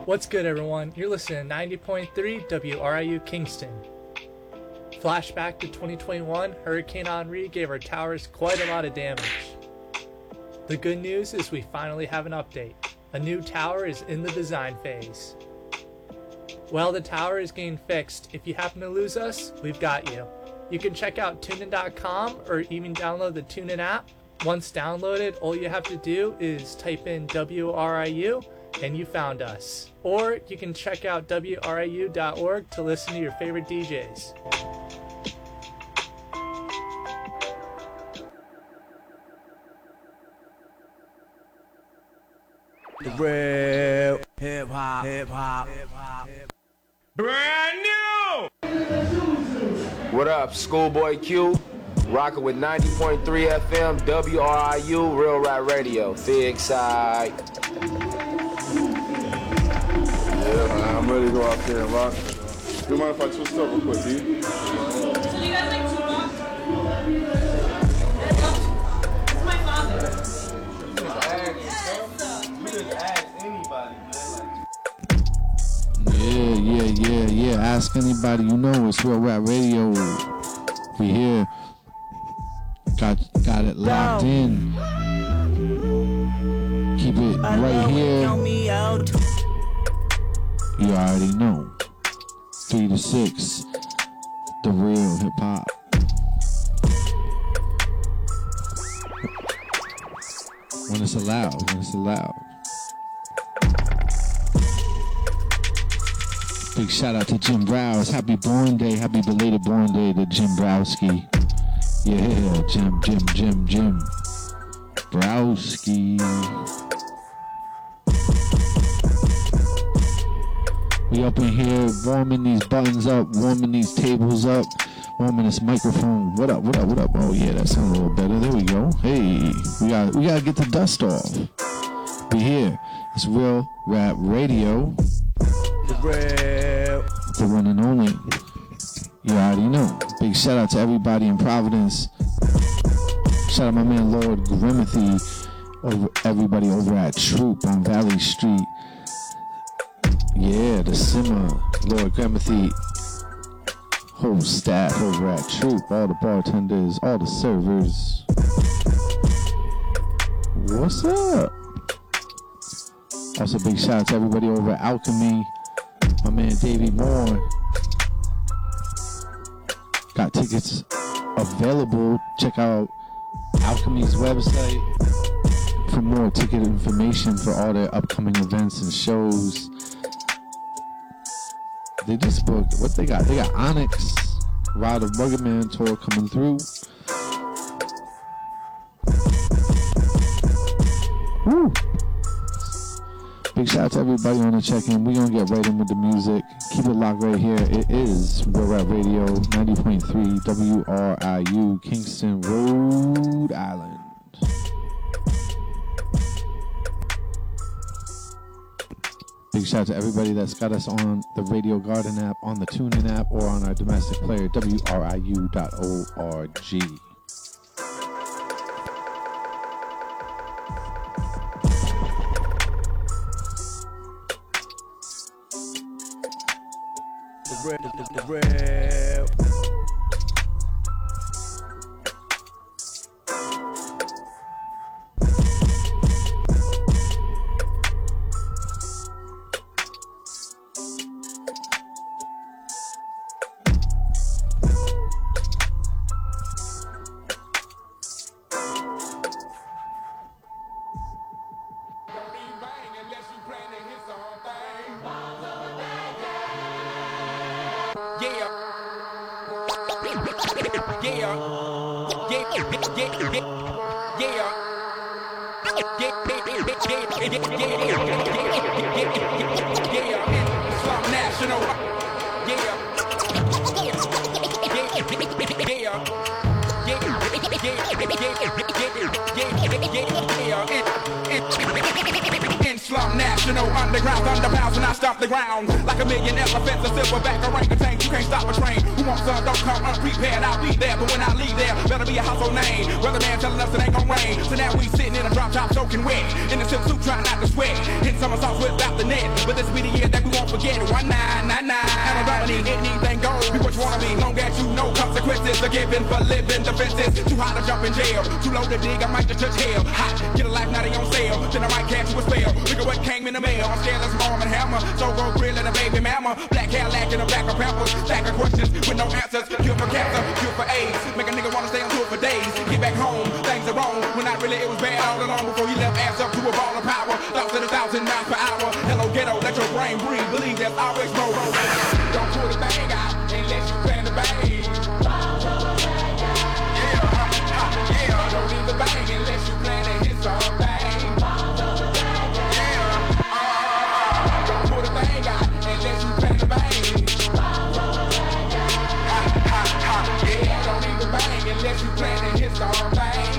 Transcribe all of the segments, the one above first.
What's good, everyone? You're listening to 90.3 WRIU Kingston. Flashback to 2021, Hurricane Henri gave our towers quite a lot of damage. The good news is we finally have an update. A new tower is in the design phase. While the tower is getting fixed, if you happen to lose us, we've got you. You can check out tunein.com or even download the TuneIn app. Once downloaded, all you have to do is type in WRIU and you found us. Or you can check out WRIU.org to listen to your favorite DJs. The real hip hop. Brand new! What up, Schoolboy Q? Rocking with 90.3 FM, WRIU, Real Rap Radio. Big side. Yeah, man, I'm ready to go out there and rock. You mind if I twist up real quick, D? So do you guys like Tupac? It's my father. You just ask anybody, man. Yeah. Ask anybody you know. It's Real Rap Radio. We here. Got it locked in. Keep it right here. You already know. 3 to 6. The real hip hop. When it's allowed. Big shout out to Jim Browse. Happy born day. Happy belated born day to Jim Browski. Yeah, Jim Browski. We up in here warming these buttons up, warming these tables up, warming this microphone. What up? Oh yeah, that sounds a little better. There we go. Hey, we gotta get the dust off. We here. It's Real Rap Radio. The one and only. You already know. Big shout out to everybody in Providence. Shout out my man Lord Grimothy. Everybody over at Troop on Valley Street. Yeah, the Simmer, Lord Grimothy. Whole staff over at Troop. All the bartenders, all the servers. What's up? Also big shout out to everybody over at Alchemy. My man Davey Moore. Got tickets available. Check out Alchemy's website for more ticket information for all their upcoming events and shows. They just booked what they got. They got Onyx, Ride of Rugged Man tour coming through. Woo! Big shout out to everybody on the check-in. We're going to get right in with the music. Keep it locked right here. It is Real Rap Radio, 90.3 WRIU, Kingston, Rhode Island. Big shout out to everybody that's got us on the Radio Garden app, on the TuneIn app, or on our domestic player, WRIU.org. The real. Underground thunderbounds and I stomp the ground like a million elephants, a silverback orangutan. You can't stop a train. Who wants some? Don't come unprepared. I'll be there, but when I leave there, better be a household name. Weatherman telling us it ain't gon' rain. So now we sitting in a drop top soaking wet, in a silk suit trying not to sweat. Hit somersaults without the net, but this be the year sentences. A given for living defenses. Too hot to jump in jail. Too low to dig, I might just touch hell. Hot, get a life, now they on sale. Then I might catch you a spell. Look at what came in the mail. I'm scared of some arm and hammer. So go grill and a baby mama. Black Cadillac and a black of pampers. Stack of questions with no answers. Cure for cancer, cure for AIDS. Make a nigga wanna stay on tour for days. Get back home, things are wrong. When not really, it was bad all along. Before he left ass up to a ball of power. Thoughts at 1,000 miles per hour. Hello ghetto, let your brain breathe. Believe there's always more. Don't pull the thing out unless you plan to bang. Yeah, don't need the bang unless you plan to hit something. Don't pull the thing out unless you plan to bang. Yeah, don't need the bang unless you plan to hit something.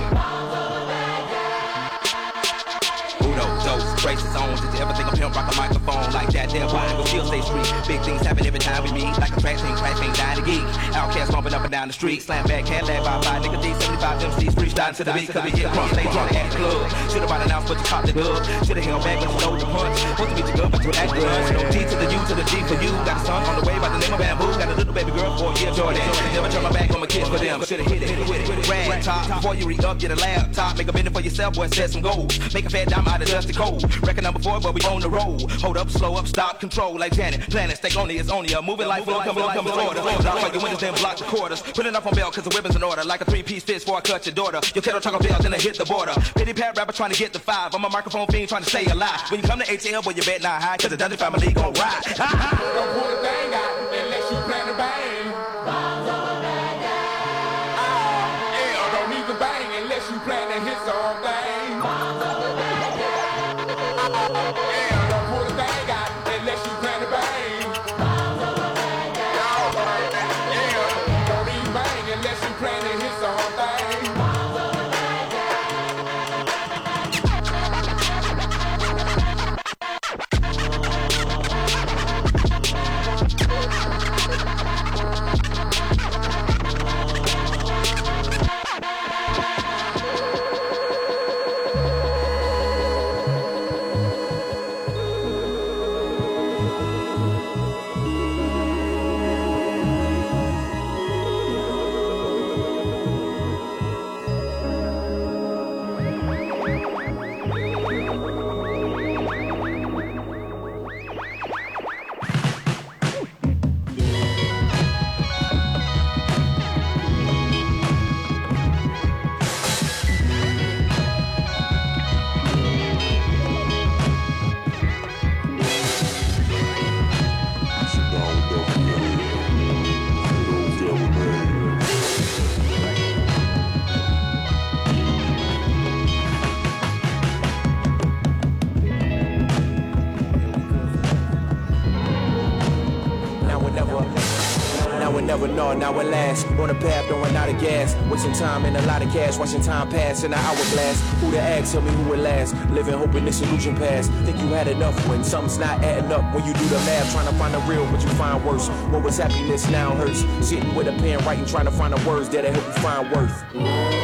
Braces on, did you ever think a pimp rock a microphone like that? There, why go still stay street? Big things happen every time we meet, like a trash ain't dying to geek. Outcast bumping up and down the street, slam back, can't lag by nigga D75 MCs freestyling to the beat, could be hit cross, stay drunk at the club. Should've bought an ounce, but you caught the glove. Should've held back, but you stole the punch. Supposed to be too good, but you act the lunch. No T to the U to the G for you. Got a son on the way by the name of Bamboo. Got a little baby girl for a year, Jordan. Never turn my back on my kids for them. Should've hit it with it. Rag top, before you re-up, get a laptop. Make a minute for yourself, boy, set some goals. Make a fat dime out of dusty cold. Record number 4, but we on the road. Hold up, slow up, stop, control like Janet. Planet, stay on it's only a moving life flow, come order. Lock like your windows, then block the quarters. Put it up on bail, cause the weapon's in order. Like a 3-piece fist before I cut your daughter. Your kettle talk bell, then I hit the border. Pity pat rapper trying to get the 5. I'm a microphone fiend trying to stay alive. When you come to ATL, boy, you bet not high, cause the Dudley family gon' ride. Don't pull the thing out unless you plan to bang. Yeah, don't need the bang unless you plan to hit something. Yeah, don't pull the thing out unless you plan to bang. Yeah, don't need bang unless you plan to hit something. Now at last, on the path, throwing out of gas. Wasting time and a lot of cash, watching time pass in an hourglass. Who to ask, tell me who would last. Living, hoping this illusion pass. Think you had enough when something's not adding up. When you do the math, trying to find the real, but you find worse. What was happiness now hurts. Sitting with a pen, writing, trying to find the words that'll help you find worth.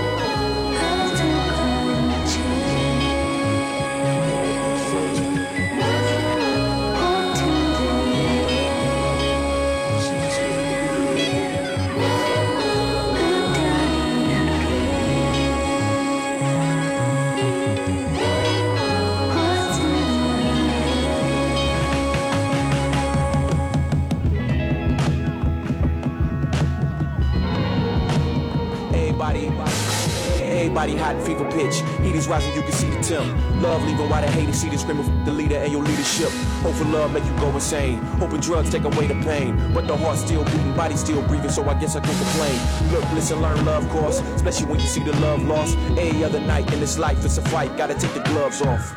Everybody hot fever pitch. Heat is rising, you can see the temp. Love leaving while the haters see the screaming the leader and your leadership. Hope for love make you go insane. Hoping drugs take away the pain. But the heart still beating, body still breathing, so I guess I can complain. Look, listen, learn love course. Especially when you see the love lost. Every other night in this life, it's a fight. Gotta take the gloves off.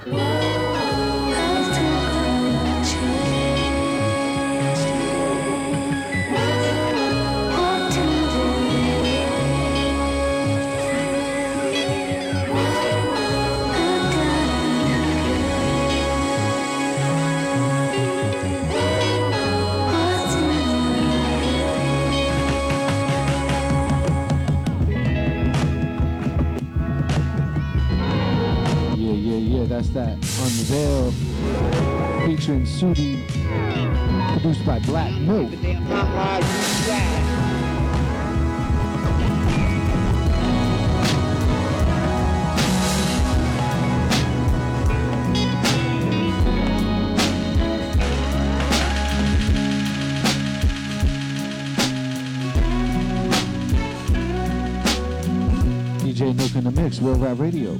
That's that Unveil featuring Sudi, produced by Black Milk. DJ Nook in the mix, Real Rap Radio.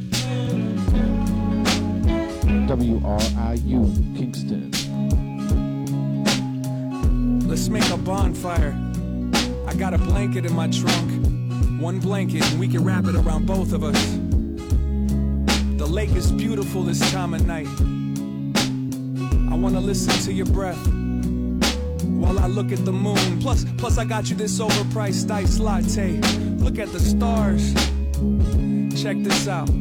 WRIU, Kingston. Let's make a bonfire. I got a blanket in my trunk. One blanket and we can wrap it around both of us. The lake is beautiful this time of night. I wanna listen to your breath while I look at the moon. Plus I got you this overpriced iced latte. Look at the stars. Check this out.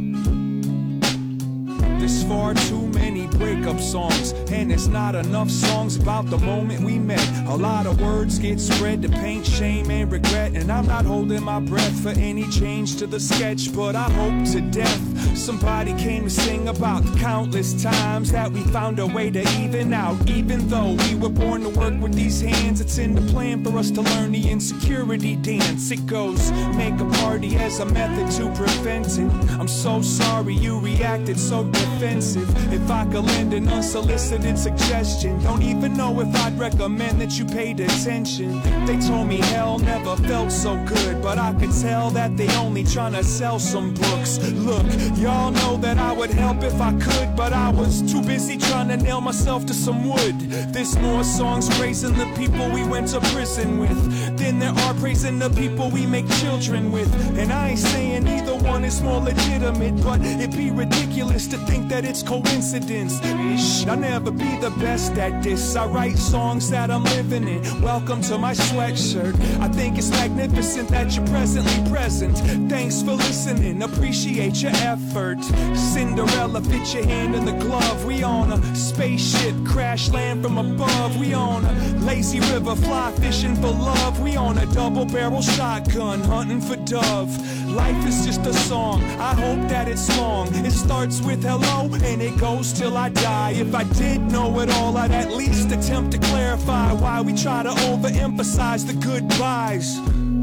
There's far too many breakup songs, and there's not enough songs about the moment we met. A lot of words get spread to paint shame and regret, and I'm not holding my breath for any change to the sketch, but I hope to death somebody came to sing about the countless times that we found a way to even out. Even though we were born to work with these hands, it's in the plan for us to learn the insecurity dance. It goes, make a party as a method to prevent it. I'm so sorry you reacted so defensive. If I could lend an unsolicited suggestion, don't even know if I'd recommend that you paid attention. They told me hell never felt so good, but I could tell that they only tryna sell some books. Look, y'all know that I would help if I could, but I was too busy trying to nail myself to some wood. There's more songs praising the people we went to prison with than there are praising the people we make children with. And I ain't saying either one is more legitimate, but it'd be ridiculous to think that it's coincidence. I'll never be the best at this. I write songs that I'm living in. Welcome to my sweatshirt. I think it's magnificent that you're presently present. Thanks for listening, appreciate your effort. Cinderella, fit your hand in the glove. We on a spaceship, crash land from above. We on a lazy river, fly fishing for love. We on a double barrel shotgun, hunting for dove. Life is just a song, I hope that it's long. It starts with hello and it goes till I die. If I did know it all, I'd at least attempt to clarify why we try to overemphasize the goodbyes.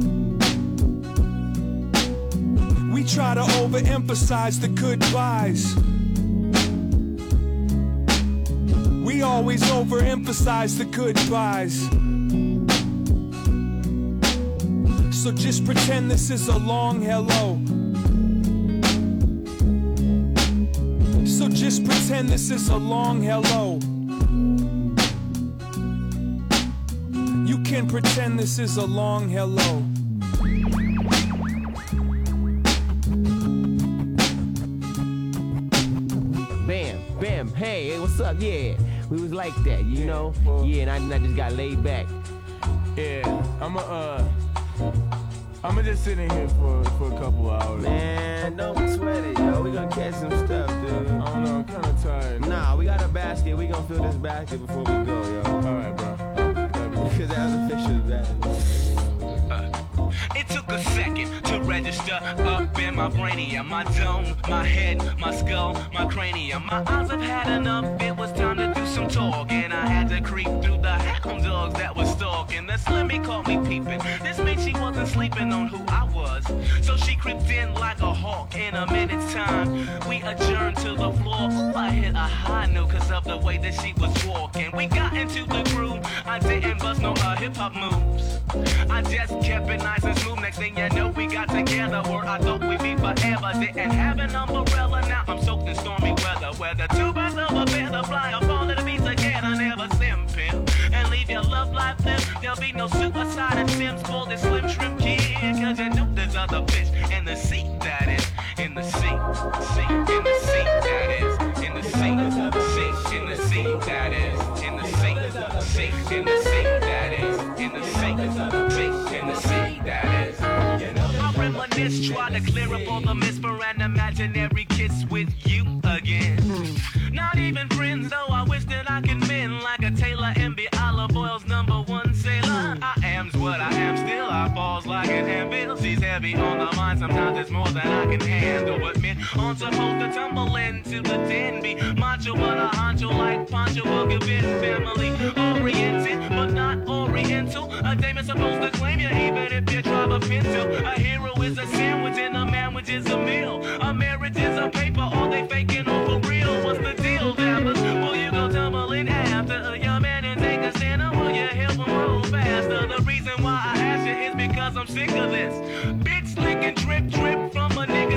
We try to overemphasize the goodbyes. We always overemphasize the goodbyes. So just pretend this is a long hello. So just pretend this is a long hello. You can pretend this is a long hello. Bam, bam, hey, what's up? Yeah, we was like that, you know? Yeah, and I just got laid back. Yeah, I'ma just sit in here for a couple hours. Man, don't sweat it, yo. We gonna catch some stuff, dude. I don't know, I'm kinda tired. Nah, we got a basket. We gonna fill this basket before we go, yo. Alright, bro. Because that was official basket. It took a second to register up in my brainium, my dome, my head, my skull, my cranium. My eyes have had enough, it was time to do some talking. I had to creep through the hound dogs that was stalking. The Slimmy caught me peeping, this meant she wasn't sleeping on who I was. So she crept in like a hawk in a minute's time. We adjourned to the floor, ooh, I hit a high note cause of the way that she was walking. We got into the groove, I didn't bust no hip-hop moves. I just kept it nice and smooth. Next thing you know, we got together where I thought we'd be forever. Didn't have an umbrella, now I'm soaked in stormy weather. Where the two birds of a feather fly up all of the beats together. Never simping and leave your love life there. There'll be no suicide and Sims for this slim shrimp kid. Cause you know there's other fish in the sea, that is. In the sea, in the sea, that is. In the sea, in the sea, that is. In the sea, in the sea, that is. In the sea, in the sea, that is. I reminisce, try to clear up all the myths for an imaginary kiss with you again. Not even friends, though I wish that I could mend like a Taylor and be Olive Oil's #1 sailor. I am's what I am, still I falls like an anvil. She's heavy on the mind, sometimes it's more than I can handle. But men aren't supposed to tumble into the den. Be macho, but a honcho like Pancho will give in. Family oriented, but not oriental. A dame is supposed to claim you even if you drive a pencil. A hero is a sandwich and a manwich is a meal. A marriage is a paper, all they faking on for real. What's the deal, dabbers? Will you go tumbling after your man and take a stand, or will you help him roll faster? The reason why I ask you is because I'm sick of this bitch licking drip drip from a nigga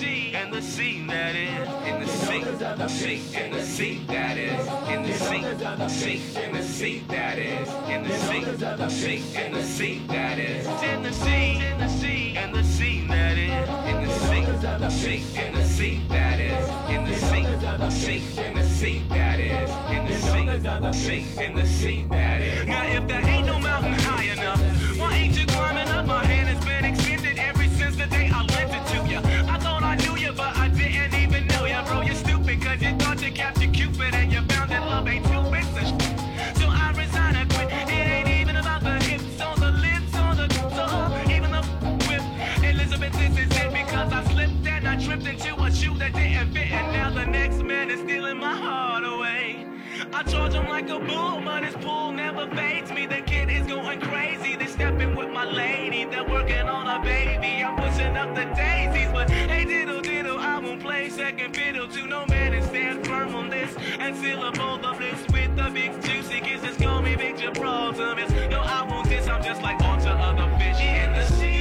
sea, and the sea that is. In the sea, and the sea that is. In the sea, and the sea that is. In the sea, and the sea that is. In the sea, and the sea that is. In the sea, and the sea that is. In the sea, and the sea that is. In the sea, and the sea that is. Now if there ain't no mountain high enough, why ain't you climbing up? My hand has been extended ever since the day I lent it to you. I thought I knew you, but I didn't even know you, bro. You're stupid, cause you thought you captured Cupid and you found that love ain't two bits of so I resign, I quit. It ain't even about the hips or the lips or the tongue, even the whip. Elizabeth, this is it because I slipped and I tripped into a shoe that didn't fit, and now the next man is stealing my heart away. I charge him like a bull, but his pull never fades me. The kid is going crazy. They stepping with my lady. They're working on a baby. I'm pushing up the daisies, but hey, diddle, diddle, I won't play second fiddle to no man and stand firm on this and seal up all the bliss with the big juicy kisses. Call me Victor Proximus. No, I won't this. I'm just like all the other fish in the sea.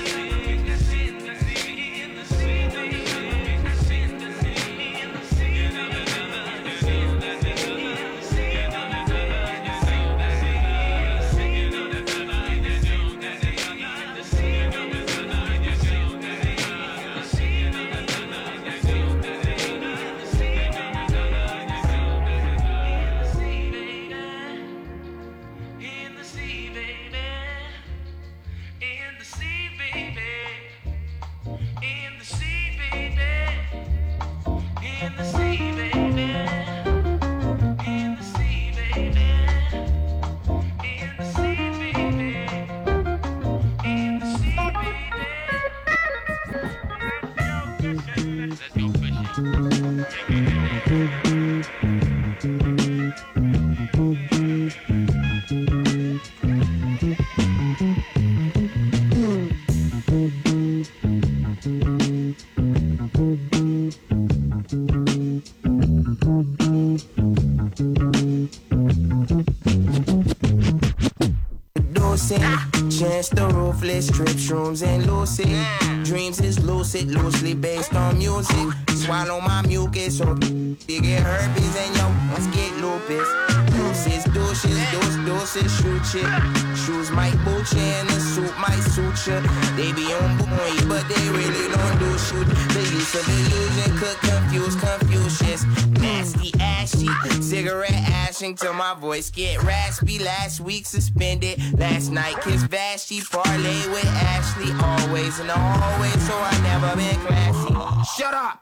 Chance the ruthless, trip shrooms and lucid. Dreams is lucid, loosely based on music. Swallow my mucus, so you get herpes and your ones get lupus. Deuces, deuces, shoot shit. Shoes might boot you and the suit might suit you. They be on boy, but they really don't do shoot. The use of illusion could confuse Confucius. Nasty, ashy, cigarette ashing till my voice get raspy. Last week suspended, last night kissed Vashti. Parlay with Ashley, always in the hallway, so I never been classy. Shut up!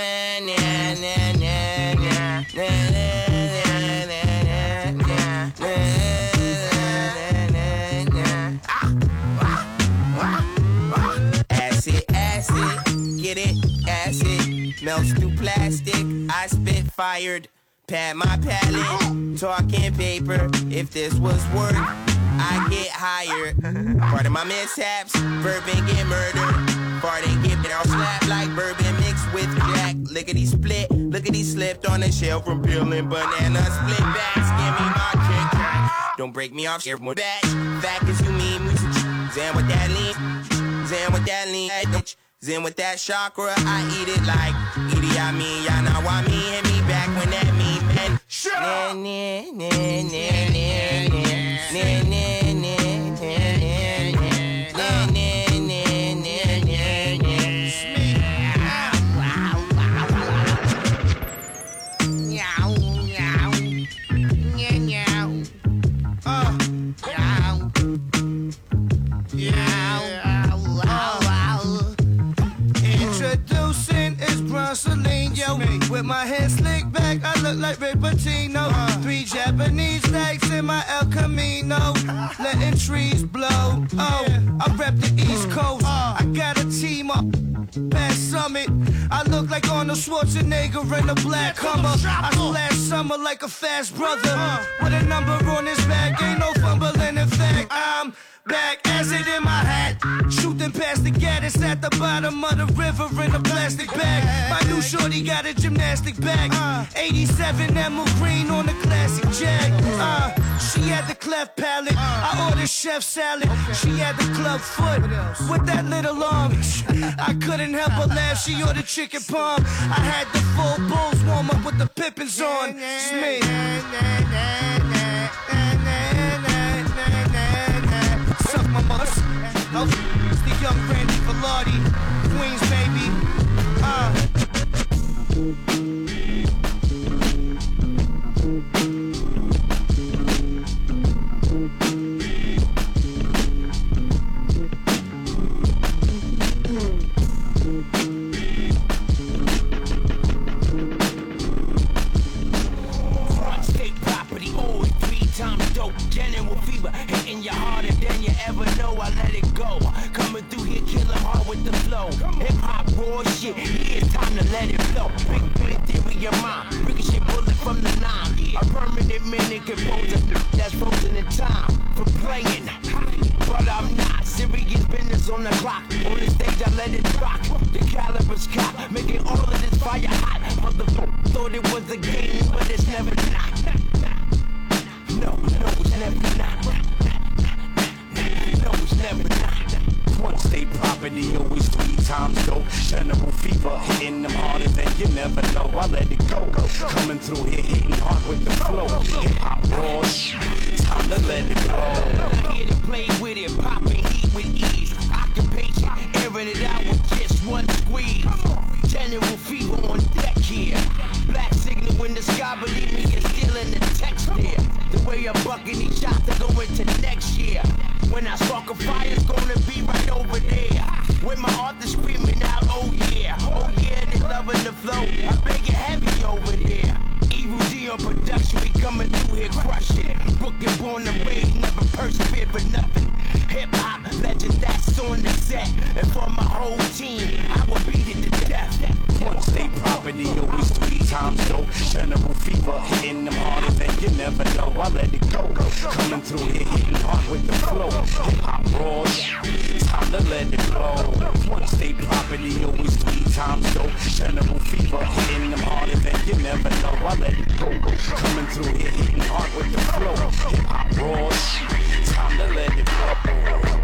Acid, get it? Acid melts through plastic. I spit fired, pad my palate, talking paper. If this was work, I get hired. Part of my mishaps, bourbon get murdered. Farting get it all slapped like bourbon mixed with Jack. Lickety split, lickety slipped on the shelf from peeling banana split backs. Give me my Kit Kat. Don't break me off, share more batch. Fact is you mean me. Zen with that lean, zen with that lean. Zen with that chakra, I eat it like Edie, I mean, y'all know I mean, hit me back when that mean man. Shut up! Celine, yo, with my hair slicked back, I look like Ray Patino. 3 Japanese flags in my El Camino, letting trees blow. Oh, I rep the East Coast. I got a team up past Summit. I look like Arnold Schwarzenegger in a black Hummer. I slash summer like a fast brother. With a number on his back, ain't no fumbling. In fact, I'm back, acid in my hat, shooting past the Gaddis at the bottom of the river in a plastic bag. My new shorty got a gymnastic bag. 87 Emerald Green on the classic Jag. She had the cleft palate. I ordered chef salad. She had the club foot with that little arm. I couldn't help but laugh. She ordered chicken palm. I had the full bulls warm up with the Pippins on. It's me. Suck my mother. It's the young Randy Velarde, Queens baby. State property, always 3 times dope. General fever, hitting you harder than you ever know. I let it go. Coming through here, killing hard with the flow. Hip hop, raw shit, yeah, it's time to let it flow. Big theory of mine, ricochet bullet from the 9. A permanent minute composer that's frozen in time for playing. But I'm not serious business on the clock. On the stage, I let it rock. The caliber's cop, making all of this fire hot. Motherfucker thought it was a game, but it's never not. No, it's never not. No, it's never not. One state property, always 3 times dope. General fever, hitting them harder than you never know. I let it go. Coming through here, hitting hard with the flow. Hip hop raw, time to let it go. Here to play with it, popping heat with ease. Occupation, airing it out with just one squeeze. General fever on deck here. Black signal in the sky, believe me, it's still in the text there. The way I'm bucking these shots are going to next year. When I spark a fire, it's gonna be right over there. With my heart is screaming out, oh yeah, they loving the flow. I beg you heavy over there. Evil D on production, we coming through here crushing. Brooklyn born and raised, never persevere for nothing. Hip hop legend that's on the set. And for my whole team, I will beat it to death. One state property, always 3 times dope. General fever, hitting them harder than you never know. I let it go. Coming through here, hitting hard with the flow. Hip hop raw, time to let it go. One state property, always 3 times dope. General fever, hitting them harder than you never know. I let it go. Coming through here, hitting hard with the flow. Hip hop raw, time to let it go.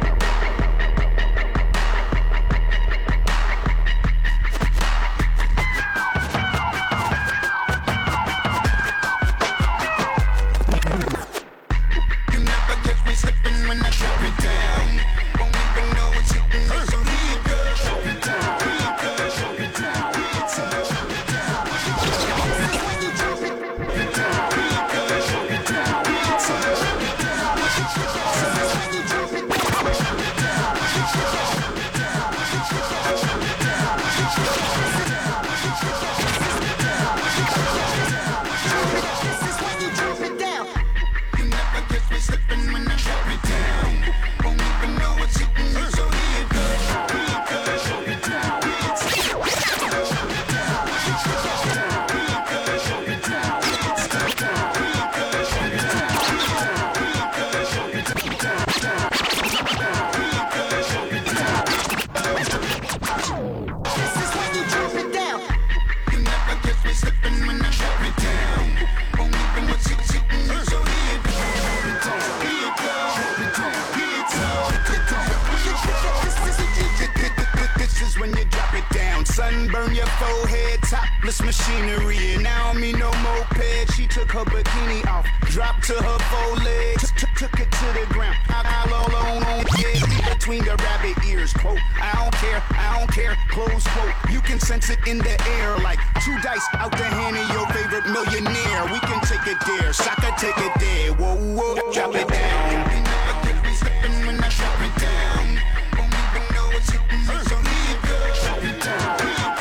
Sunburn your forehead, topless machinery. And I don't mean no moped. She took her bikini off, dropped to her 4 legs, took it to the ground. I alone on yeah, between the rabbit ears. Quote, I don't care, close quote. You can sense it in the air like 2 dice out the hand of your favorite millionaire. We can take it there, Shaka take it there. Whoa, whoa, drop it down. You never get me slipping when I drop it down. Don't even know what's hitting me, so leave it. Drop it down.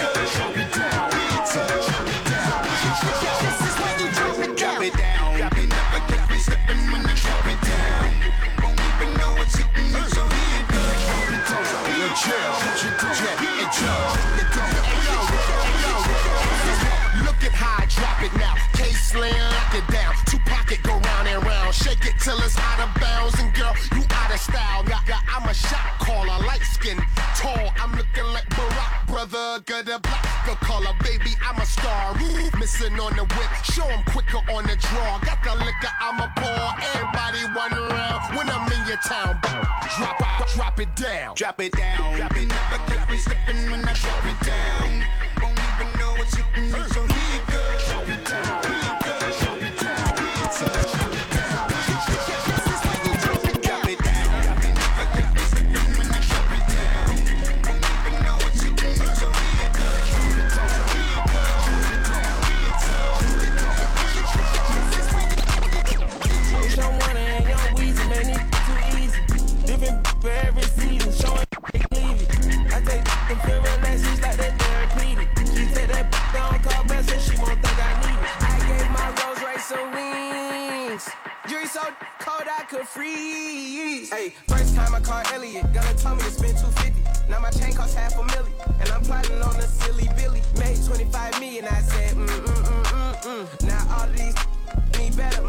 Drop it down. Drop it never get me slipping when I drop it down. Don't even know what's hitting me, so leave it. Yo, chill, and chill. Look at how I drop it now. K-Slam, lock it down. 2 pocket go round and round. Shake it till it's out of bounds. And girl, you out of style. Nigga, I'm a shot caller. Light skin, tall. I'm looking like Barack, brother. Good block. liquor color, baby, I'm a star. Missing on the whip, show 'em quicker on the draw. Got the liquor, I'm a pour. Everybody run around when I'm in your town. Drop it down. Drop it down. Drop it never get me slipping when I drop it down. Won't even know what's hitting me, so here it goes. Drop it down. Here it goes. Drop it down. Here it goes. Drop it down. Drop it down. Drop it never get me slipping when I drop it down. Won't even know what's hitting me, so here it goes. Drop it down. Here it goes. It's your one and young Weezy, man, it's too easy. Different for every season, showing they leave it. I take them feel relaxes like that therapeutic. She take that down, call back, so she won't think I need it. I gave my Rolls Royce some wings. Jury so cold I could freeze. Hey, first time I called Elliot, gonna tell me to spend $250. Now my chain costs $500,000, and I'm plotting on a silly Billy. Made 25 million, I said Now all of these need better,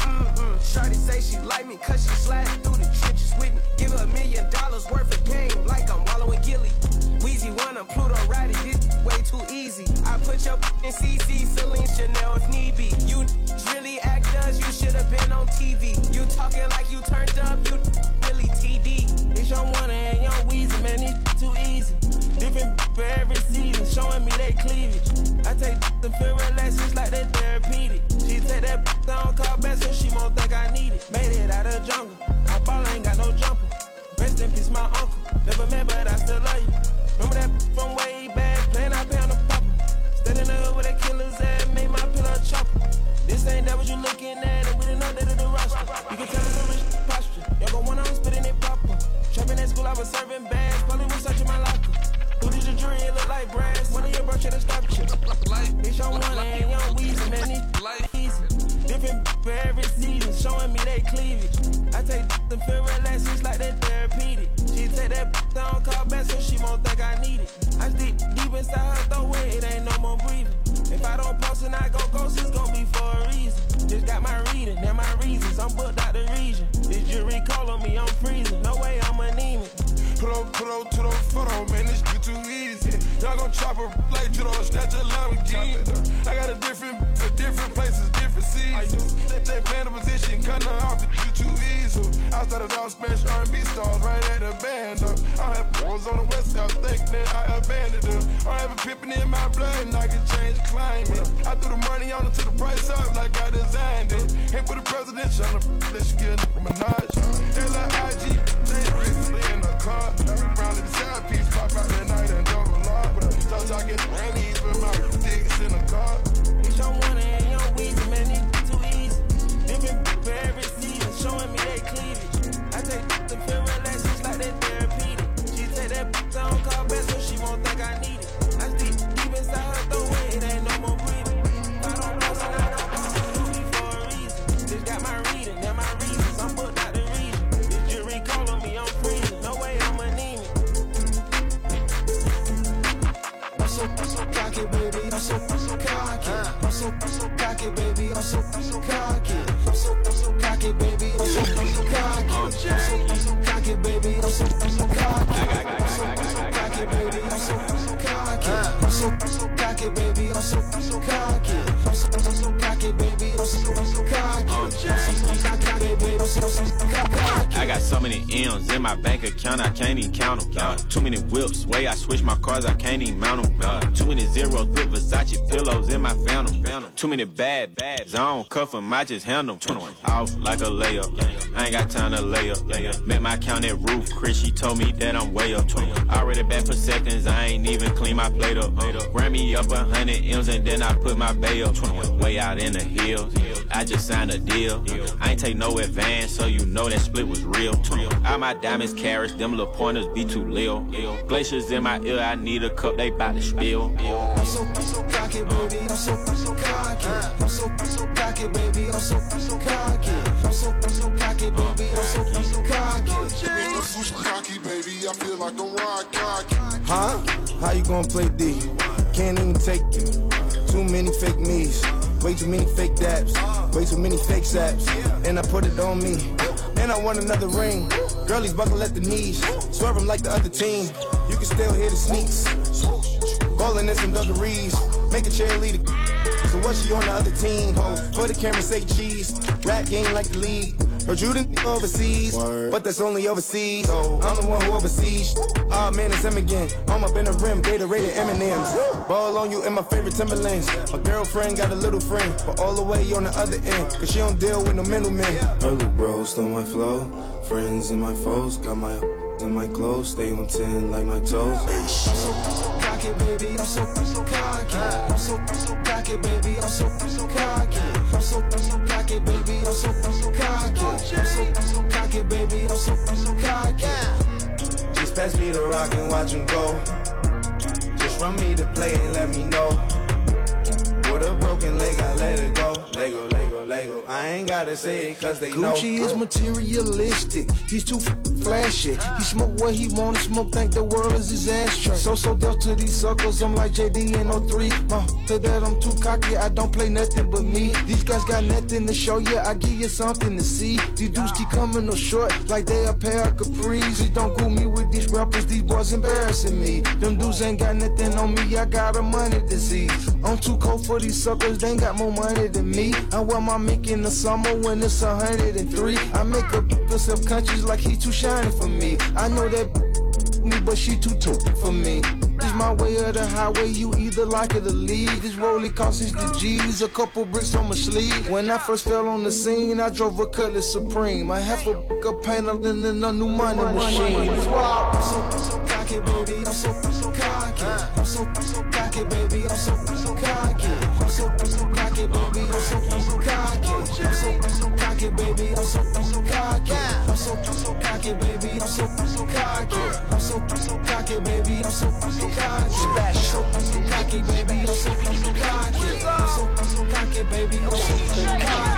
Shorty say she like me, cause she sliding through the trenches with me. Give her $1 million worth of game, like I'm wallowing Gilly. Weezy one, I'm Pluto riding, this way too easy. I put your in CC, Celine, Chanel if need be. You really actors, you should've been on TV. You talking like you turned up, you really TD. It's your one and young Weezy, man, it's too easy. Different for every season, showing me they cleavage. I take the feel relaxes like they therapeutic. She take that down, call back, so she won't think I need it. Made it out of the jungle, my ball ain't got no jumper. Rest in peace, my uncle. Never met, but I still love you. Remember that from way back, playing I pay on the popper. Standing up with that killer's ass, made my pillow chopper. This ain't that what you looking at, and we didn't know that of the roster. You can tell it's a rich posture. Y'all go one on spitting it proper. Trapping at school, I was serving bags, probably was searching my locker. Who did your jury, it look like brass. One of your bro should have stopped you. It's your one and young Weezy, man, it's easy. Different for every season, showing me they cleavage. I take the feel relaxes like that therapeutic. She take that down, call back, so she won't think I need it. I deep inside her throat, it ain't no more breathing. If I don't post and I go ghost, it's gon' be for a reason. Just got my reading and my reasons, I'm booked out the region. This jury call on me, I'm freezing, no way I'm anemic. Put on to the photo, man, this shit too easy. Y'all gon' chop her like Judo, snatch a Lamborghini. I got a different places, different seasons. They playing the position, cutting her off, you too easy. I started off smash R&B stars right at the band. I had bros on the West Coast, thinking that I abandoned them. I have a pippin' in my blood, and I can change climate. I threw the money on it to the price up like I designed it. Ain't for the presidential, let's get a Minaj. L-I-I-G, they recently in the car. Round the side piece, pop out that night and double law. Start talking Randy's with my dicks in the car. It's your one and young Weezy, man, it's too easy. Different for every season, showing me they cleavage. I take the feel relaxes like they therapeutic. She take that down, call back, so she won't think I need it. I deep inside her throat, it ain't no more breathing. I don't know, so I don't know me for a reason. Just got my reading and my reasons, I'm booked out the region. This jury call on me, I'm freezing, no way I'm anemic. I'm so cocky, baby. I'm so cocky. I'm so cocky, baby. I'm so cocky. I'm so cocky, baby. I'm so cocky. I'm so cocky, baby. I'm so cocky. I'm so cocky, baby. I'm so cocky. I'm so cocky, baby. I'm so cocky. I'm so cocky, baby. I'm so cocky. I got so many M's in my bank account, I can't even count them. Too many whips, way I switch my cars, I can't even mount them. Too many zeros with Versace pillows in my phantom. Too many bad bags, I don't cuff them, I just handle them. Off like a layup, I ain't got time to lay up. Met my count at Roof, Chris, she told me that I'm way up. Already back for seconds, I ain't even clean my plate up. Ran me up 100 M's and then I put my bay up. Way out in the hills, I just signed a deal. I ain't take no advance, so you know that split was real. All my diamonds carrots, them little pointers be too lil. Glaciers in my ear, I need a cup, they bout to spill. I'm so cocky, baby. I'm so cocky. I'm so cocky, baby. I'm so cocky. I'm so cocky, baby. I'm so cocky. I'm so cocky, baby. I feel like I'm rock cocky. Huh? How you gonna play D? Can't even take you. Too many fake me's. Way too many fake dabs. Way too many fake saps. And I put it on me. And I want another ring. Girlies buckle at the knees. Swerve them like the other team. You can still hear the sneaks. Rolling in some dungarees, make a cheerleader. So what she on the other team? Ho, for the camera say cheese. Rap game like the league. Heard you done overseas, but that's only overseas. So I'm the one who overseas. Ah man, it's him again. I'm up in the rim, Gatorade M&M's. Ball on you in my favorite Timberlands. My girlfriend got a little friend, but all the way on the other end, cause she don't deal with no middlemen. Early bros on my flow, friends and my foes, got my in my clothes, stay on 10 like my toes. I'm so cocky, baby, I'm so cocky. I'm so cocky, baby, I'm so cocky. I'm so cocky, baby, I'm so cocky. I'm so cocky, baby, I'm so cocky. Just pass me the rock and watch him go. Just run me the play and let me know. With a broken leg, I let it go. Lego, Lego, Lego. I ain't gotta say it cause they know. Gucci is materialistic. He's too flashy. He smoke what he wanna smoke, think the world is his ashtray. So dealt to these suckers, I'm like JD and 03. To that I'm too cocky, I don't play nothing but me. These guys got nothing to show you, I give you something to see. These dudes keep coming up short, like they a pair of capris. Please don't group me with these rappers, these boys embarrassing me. Them dudes ain't got nothing on me, I got a money disease. I'm too cold for these suckers, they ain't got more money than me. I wear my mink in the summer when it's 103. I make a self-conscious like he too shiny for me. I know that me, but she too for me. This my way of the highway, you either like it or leave. This rollie cost 60 G's, a couple bricks on my sleeve. When I first fell on the scene, I drove a Cutlass Supreme. I have a painter than a new money machine. I'm so cocky, baby, I'm so cocky. I'm so cocky, baby, I'm so cocky. I'm so cocky, baby, I'm so cocky. I'm so cocky, baby, I'm so cocky. I'm so cocky, baby, I'm so cocky. I'm so cocky, baby, I'm so cocky. I'm so cocky, baby, I'm so cocky. I'm so cocky, baby, I'm so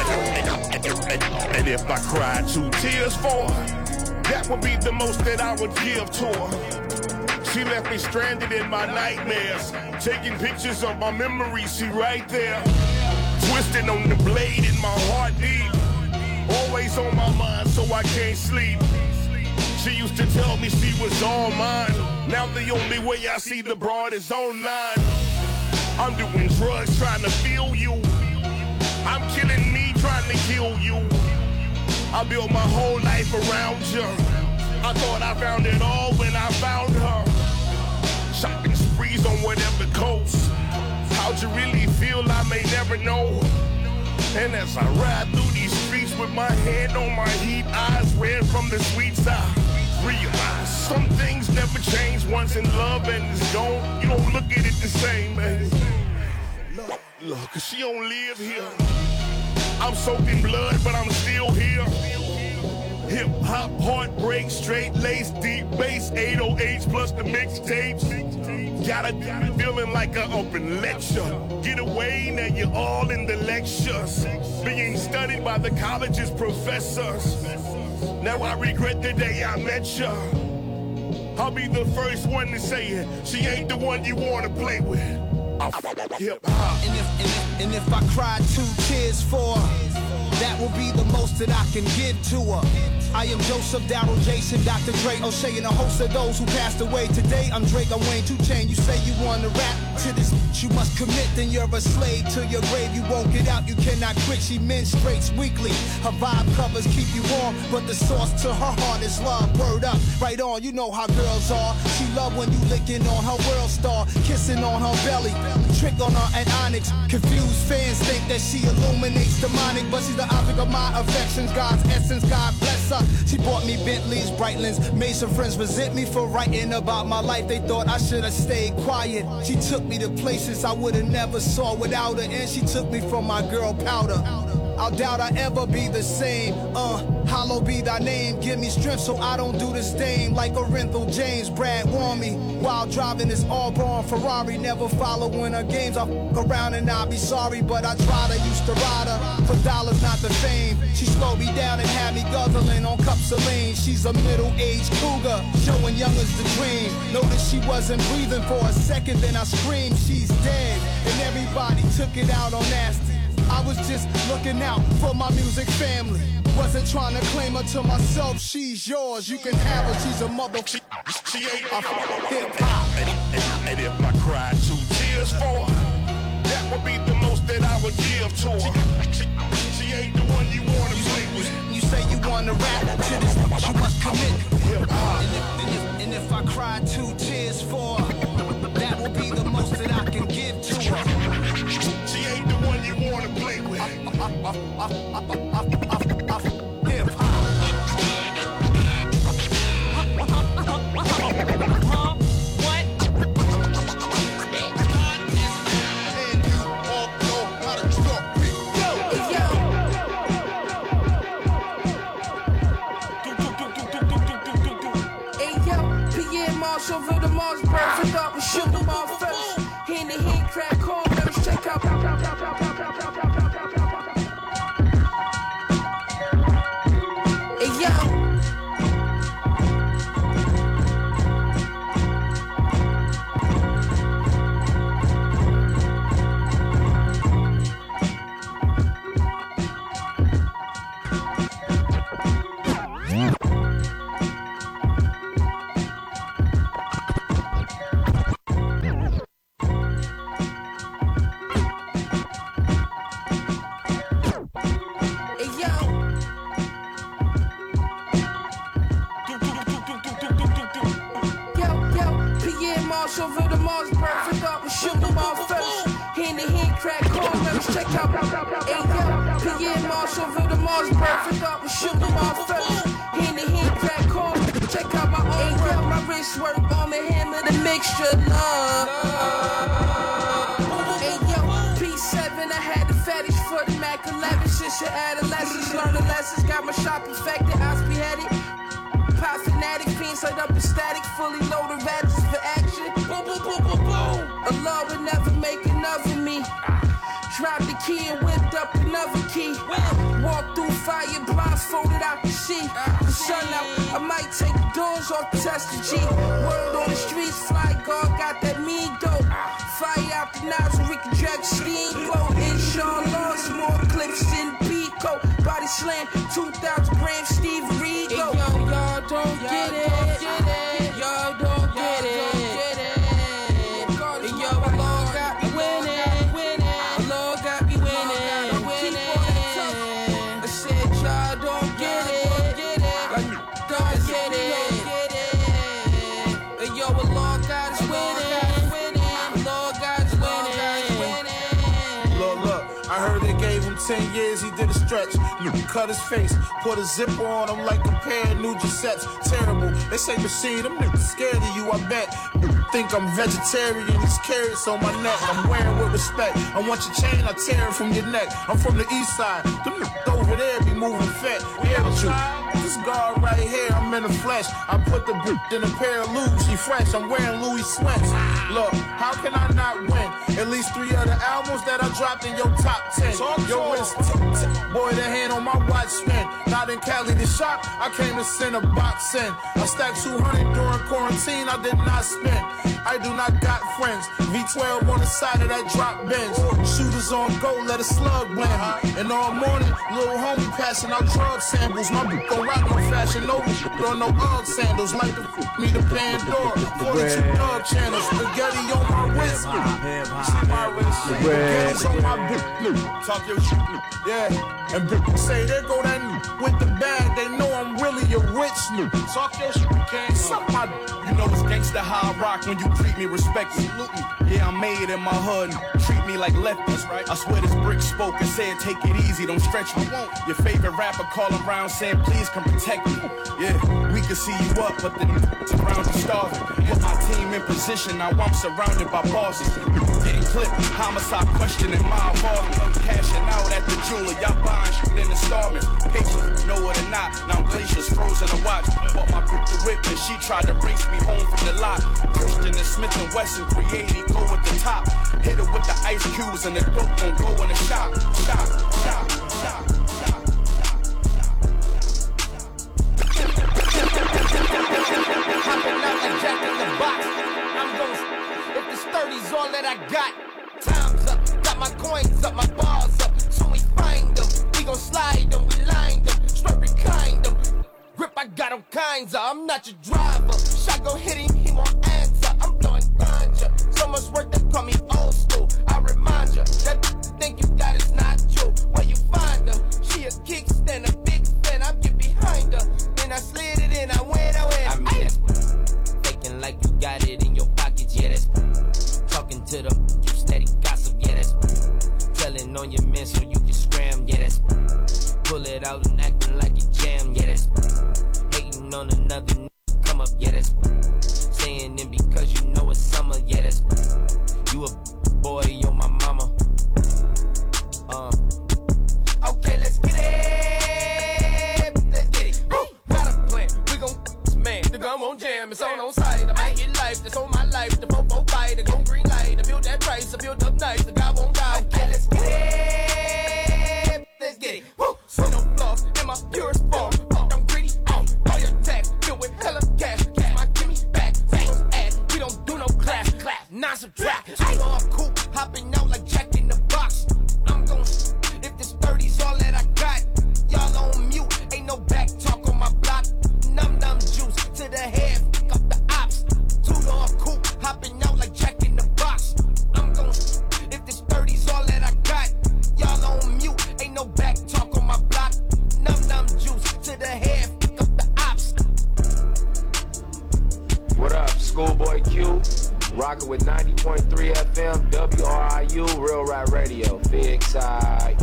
cocky. And if I cried 2 tears for her, that would be the most that I would give to her. She left me stranded in my nightmares, taking pictures of my memories, see right there. Twisting on the blade in my heartbeat, always on my mind so I can't sleep. She used to tell me she was all mine. Now the only way I see the broad is online. I'm doing drugs trying to feel you. I'm killing me trying to kill you. I built my whole life around you. I thought I found it all when I found her. Shopping sprees on whatever coast. How'd you really feel? I may never know. And as I ride through these streets with my hand on my heat, eyes red from the sweets, I realize some things never change. Once in love and it's gone, you don't look at it the same, man. Look, cause she don't live here. I'm soaked in blood, but I'm still here. Hip hop, heartbreak, straight lace, deep bass, 808s plus the mixtapes. Got a feeling like an open lecture. Get away, now you're all in the lectures. Being studied by the college's professors. Now I regret the day I met you. I'll be the first one to say it. She ain't the one you wanna play with. Hip hop. And if I cried 2 tears for her, that will be the most that I can give to her. I am Joseph, Darryl, Jason, Dr. Dre, O'Shea, and a host of those who passed away. Today I'm Drake, I'm Wayne, 2 Chainz. You say you wanna rap to this, you must commit, then you're a slave to your grave. You won't get out, you cannot quit. She menstruates weekly. Her vibe covers keep you warm, but the source to her heart is love. Word up, right on, you know how girls are. She love when you licking on her world star, kissing on her belly, trick on her at Onyx. Confused fans think that she illuminates demonic, but she's the object of my affections, God's essence, God bless her. She bought me Bentleys, Breitlands, made some friends resent me for writing about my life. They thought I should have stayed quiet. She took me to places I would have never saw without her, and she took me from my girl Powder. I doubt I ever be the same. Hollow be thy name. Give me strength so I don't do this thing like Orenthal James. Brad warned me while driving this all-born Ferrari. Never following her games. I fuck around and I'll be sorry, but I tried. I used to ride her for dollars, not the fame. She slowed me down and had me guzzling on cups of lean. She's a middle-aged cougar, showing young as the dream. Noticed she wasn't breathing for a second, then I screamed, she's dead. And everybody took it out on Nasty. I was just looking out for my music family. Wasn't trying to claim her to myself. She's yours, you can have her. She's a mother. She ain't hip hop. And if I cried 2 tour. She ain't the one you wanna play with. You say you wanna rap to this, you must commit. And if I cry 2 tears for her, that will be the most that I can give to her. She ain't the one you wanna play with. Hip hop. Over the Mars, perfect up, we shoot them all first. Hand to hand, crack home, let's check out. Hey yo. Over the Mars, perfect up, we shoot them all first. Hand to hand, crack home, let's check out. Hey yo, Pierre Marsh over the Mars, perfect up, we shoot them all first. Hand to hand, crack home, check out my own work. My wrist work on the hammer, the mixture, love. Hey yo, P7, I had the fetish for the Mac 11 since your adolescence. Learn the lessons, got my shop infected, I spearheaded. Pop fanatic, fiends light up ecstatic, fully loaded ratchets for action. Boom, boom, boom, boom, boom. Allah would never make another me. Dropped the key and whipped up another key. Walk through fire, blindfolded out the sea. The sun out, I might take the doors off the test of G. Word on the streets, fly guard got that mean dope. Fire out the nozzle, we can drag the steamboat. Inshallah, some more clips in Pico. Body slam, 2,000 grams, Steve Rigo. Hey, yo, y'all don't get it. Y'all don't get it. And yo, Allah got me winning. Allah got me winning. Keep on it tough. I said y'all don't get it. Don't get it. And yo, Allah got us winning. Allah got us winning. Look, I heard they gave him 10 years, he did a stretch. Cut his face, put a zipper on him like a pair of new Giuseppe's. Terrible, they say machine, them niggas scared of you, I bet. Think I'm vegetarian, these carrots on my neck. I'm wearing with respect. I want your chain, I tear it from your neck. I'm from the east side, them niggas over there be moving fat. Yeah, but you, this guard right here, I'm in the flesh. I put the bitch in a pair of Louis, she fresh. I'm wearing Louis sweats. Look, how can I not win? At least 3 other albums that I dropped in your top 10. Your wrist, boy, the hand on my watch spin. Not in Cali to shop, I came to send a box in. I stacked 200 during quarantine, I did not spend. I do not got friends. V12 on the side of that drop bench. Shooters on go, let a slug blend me. And all morning, little homie passing out drug samples. My bitch gon' rock no fashion over. Don't know Ugg sandals like the me the Pandora. 42 dog channels, spaghetti on my wrist. See my wrist, spaghetti's on my bitch. Talk your shit, yeah. And bitch say there go that with the bag. They know I'm really a rich new. Talk your shit, can't suck my. You know it's gangsta how I rock when you treat me respectfully. Yeah, I'm made in my hood. Treat me like lefties, right? I swear this brick spoke and said, take it easy, don't stretch me. Your favorite rapper calling around saying, please come protect me. Yeah, we can see you up, but the around you starving. Put my team in position, now I'm surrounded by bosses. Getting clipped, homicide questioning my involvement. Cashing out at the jeweler, y'all buying shit in installments. Patience, know it or not, now glaciers frozen to watch. Bought my bitch the whip and she tried to race me home from the lot. Christian and Smith and Wesson created, go at the top. Hit her with the ice cubes and the dope gon' go in the shop. Shop. Hopping out like Jack in the Box. I'm gon' if this 30's all that I got. Time's up, got my coins up, my bars up. So we find them, we gon' slide them, we line them, straight recline them. Grip, I got all kinds of, I'm not your driver. Shot gon' hit him, he won't answer. I'm blowing ganja. So much work they call me old school. I remind ya, that think you got is not yours. to the steady gossip, yeah, that's telling on your men so you can scram, yeah, that's pull it out and acting like you jam, yeah, that's hating on another come up, yeah, that's saying it because you know it's summer, yeah, that's you a boy, you're my mama. Okay, let's get it. Let's get it. Woo! Got a plan. We gon' man. The gun won't jam. It's on sight. I might get life. That's on my life. The fofo fight. The go green light. I build that price. I build up nice. The guy won't die. Okay, let's get it. Let's get it. Woo! See no flaws in my purest form. I'm greedy. All your tax. Filled with hella cash. My gimme back. Same ass. We don't do no class. Not subtract. I know I'm cool. Hopping out like Jack in the Box. I'm gon' if this 30's all that I got, y'all on mute. Ain't no back talk on my block. Num juice to the head, fuck up the ops. Two-door coupe, hopping out like Jack in the Box. I'm gon' if this 30's all that I got, y'all on mute. Ain't no back talk on my block. Num juice to the head, fuck up the ops. What up, Schoolboy Q? Rockin' with 90.3 FM, WRIU, Real Rap Radio, big side.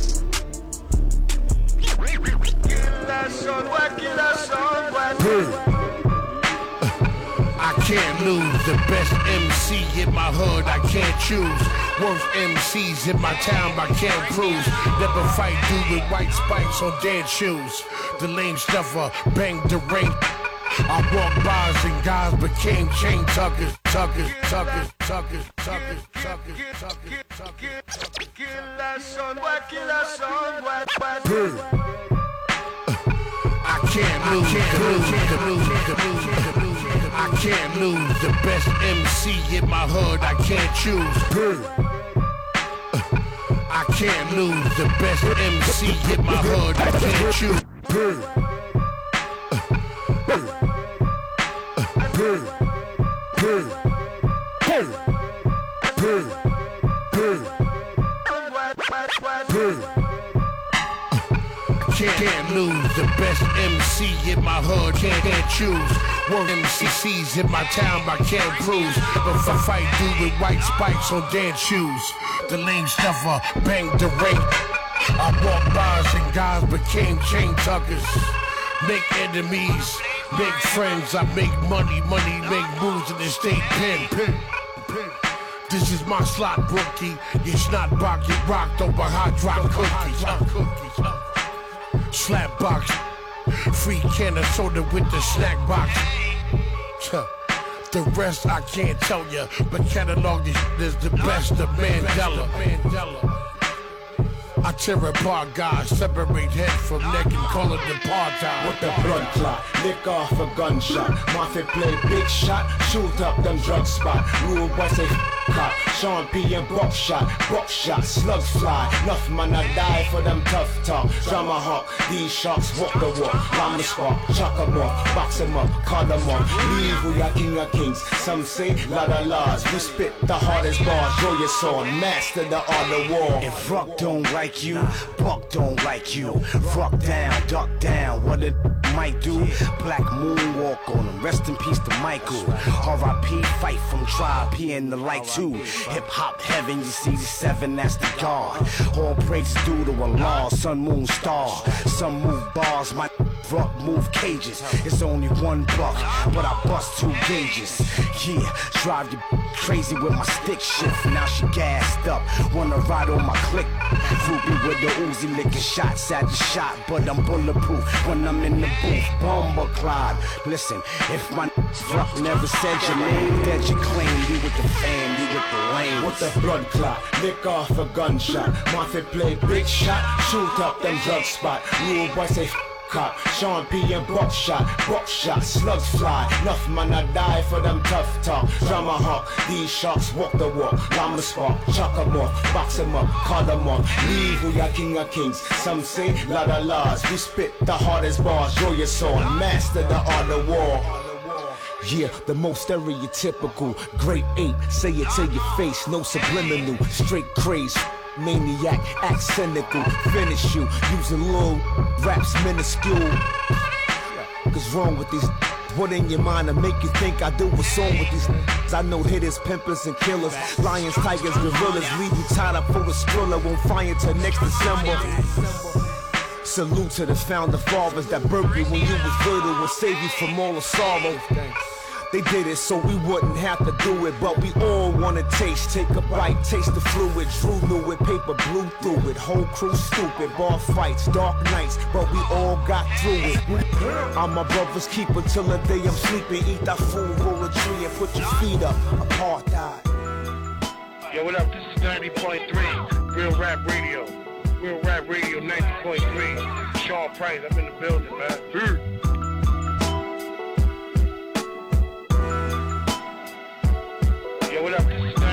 I can't lose, the best MC in my hood, I can't choose. Worst MCs in my town, I can't cruise. Never fight dude with white spikes on dead shoes. The lame stuffer, bang the ring. I walked bars and guys became chain tuckers. I can't lose, the best MC in my hood, I can't choose. I can't lose, the best MC in my hood, I can't choose. Can't lose, the best MC in my hood, can't choose. Work MCCs in my town, I can't cruise. If I fight dude with white spikes on dance shoes, the lame stuffer, bang the ring. I walk bars and guys became chain tuckers. Make enemies, make friends, I make money, make moves in the state pen. This is my slot, rookie. It's not rock, get rocked over hot drop cookies. Slap box, free can of soda with the snack box. The rest I can't tell ya, but catalog is the best of Mandela. I tear apart guys, separate head from neck and call it apartheid. With the blood clot, lick off a gunshot. Mafia play big shot, shoot up them drug spot. Rule boy say cop, Sean P and buckshot, slugs fly. Enough man I die for them tough talk. Drama hawk, these sharks walk the walk. Bomb the spark, chuck 'em off, box 'em up, call 'em off. Leave we are king of kings. Some say lot of laws. We spit the hardest bars, draw your sword, master the art of war. If Ruck don't like you, Buck don't like you. Ruck down, duck down, what it might do. Black moonwalk on him, rest in peace to Michael. R.I.P. fight from Tribe, he in the light too. Hip hop heaven, you see the 7, that's the God. All praises due to Allah, sun, moon, star. Some move bars, my Ruck move cages. It's only one buck, but I bust 2 gauges. Yeah, drive you crazy with my stick shift. Now she gassed up, wanna ride on my click. Ruby with the Uzi licking shots at the shot, but I'm bulletproof when I'm in the booth. Bomber Clyde, listen, if my Ruck never said your name, that you claim you with the fam, you with the lane. With the blood clot, lick off a gunshot. Mafia play big shot, shoot up them drug spot. Rule boy say cop, Sean P and buckshot, slugs fly. Enough man I die for them tough talk. Drama hawk, these sharks walk the walk. Bomb the spark, chuck 'em off, box 'em up, call 'em off. Leave we are king of kings. Some say lot of laws. We spit the hardest bars, draw your sword, master the art of war. Yeah, the most stereotypical. Grade 8, say it to your face, no subliminal. Straight craze, maniac, act cynical. Finish you, using little raps minuscule. Cause wrong with these What in your mind to make you think I do a song with these niggas? I know hitters, pimpers, and killers. Lions, tigers, gorillas. Leave you tied up for a thriller. Won't find you till next December. Salute to the founder fathers that birthed you when you was little and saved you from all the sorrow. They did it so we wouldn't have to do it, but we all wanna taste. Take a bite, taste the fluid. Drew knew it, paper blew through it. Whole crew stupid, bar fights, dark nights, but we all got through it. I'm my brother's keeper till the day I'm sleeping. Eat that food, roll a tree, and put your feet up. Apartheid. Yo, what up? This is 90.3 Real Rap Radio. Real Rap Radio 90.3. Sean Price, I'm in the building, man. Yo, what up? This is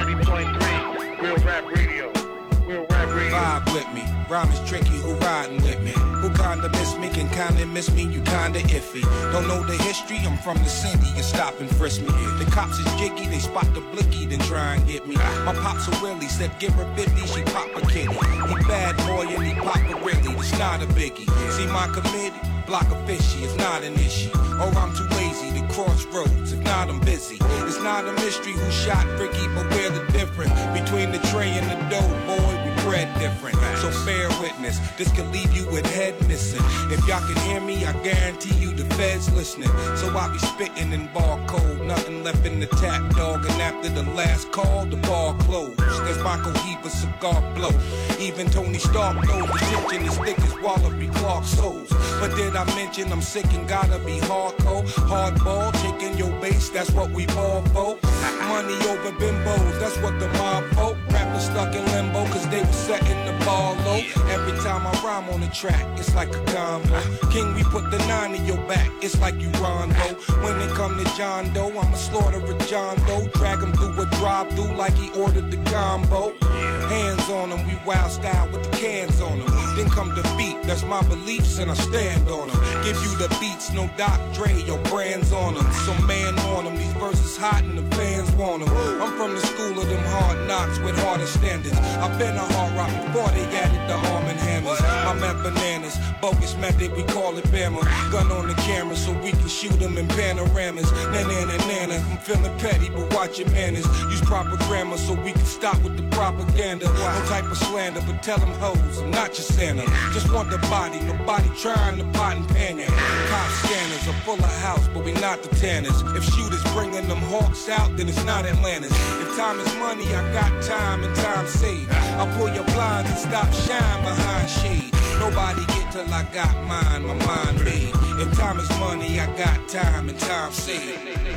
90.3 Real Rap Radio. Real Rap Radio. Vibe with me. Rhyme is tricky, who riding with me? Who kinda miss me, can kinda miss me, you kinda iffy. Don't know the history, I'm from the city, you stop and frisk me. The cops is jiggy, they spot the blicky, then try and get me. My pops a Willie, said give her 50, she pop a kitty. He bad boy and he pop a really, it's not a biggie. See my committee, block a fishy, it's not an issue. Or I'm too lazy to cross roads, if not I'm busy. It's not a mystery who shot Ricky, but we're the difference between the tray and the dough, boy, we bred different. So bear witness, this could leave you with head missing. If y'all can hear me, I guarantee you the feds listening. So I be spitting in bar code, nothing left in the tap, dog. And after the last call, the bar closed. As Michael Heaver cigar blow. Even Tony Stark knows the tension is thick as Wallaby Clark souls. But did I mention I'm sick and gotta be hardcore? Hardball, taking your base, that's what we ball for. Money over bimbos, that's what the mob folk. Rappers stuck in limbo, cause they was setting the ball low. Every time I rhyme on the track, it's like a combo. King, we put the 9 in your back, it's like you Rondo. When it come to John Doe, I'ma slaughter a John Doe. Drag him through a drive-through like he ordered the combo. Hands on him, we wild style with the cans on them. Then come defeat, that's my beliefs and I stand on them. Give you the beats, no Doc Dre, your brands on them. So man on them, these verses hot and the fans want them. I'm from the school of them hard knocks with harder standards. I've been a hard rock before they added the arm and hammers. I'm at bananas, bogus method, we call it Bama. Gun on the camera so we can shoot them in panoramas. Nana, I'm feeling petty, but watch your manners. Use proper grammar so we can stop with the propaganda. No type of slander, but tell them hoes, I'm not your Santa. Just want the body, nobody trying to pot and pan ya. Cop scanners are full of house, but we not the tanners. If shooters bringing them hawks out, then it's not Atlantis. If time is money, I got time and time saved. I'll pull your blinds and stop shine behind shade. Nobody get till I got mine, my mind made. If time is money, I got time and time saved.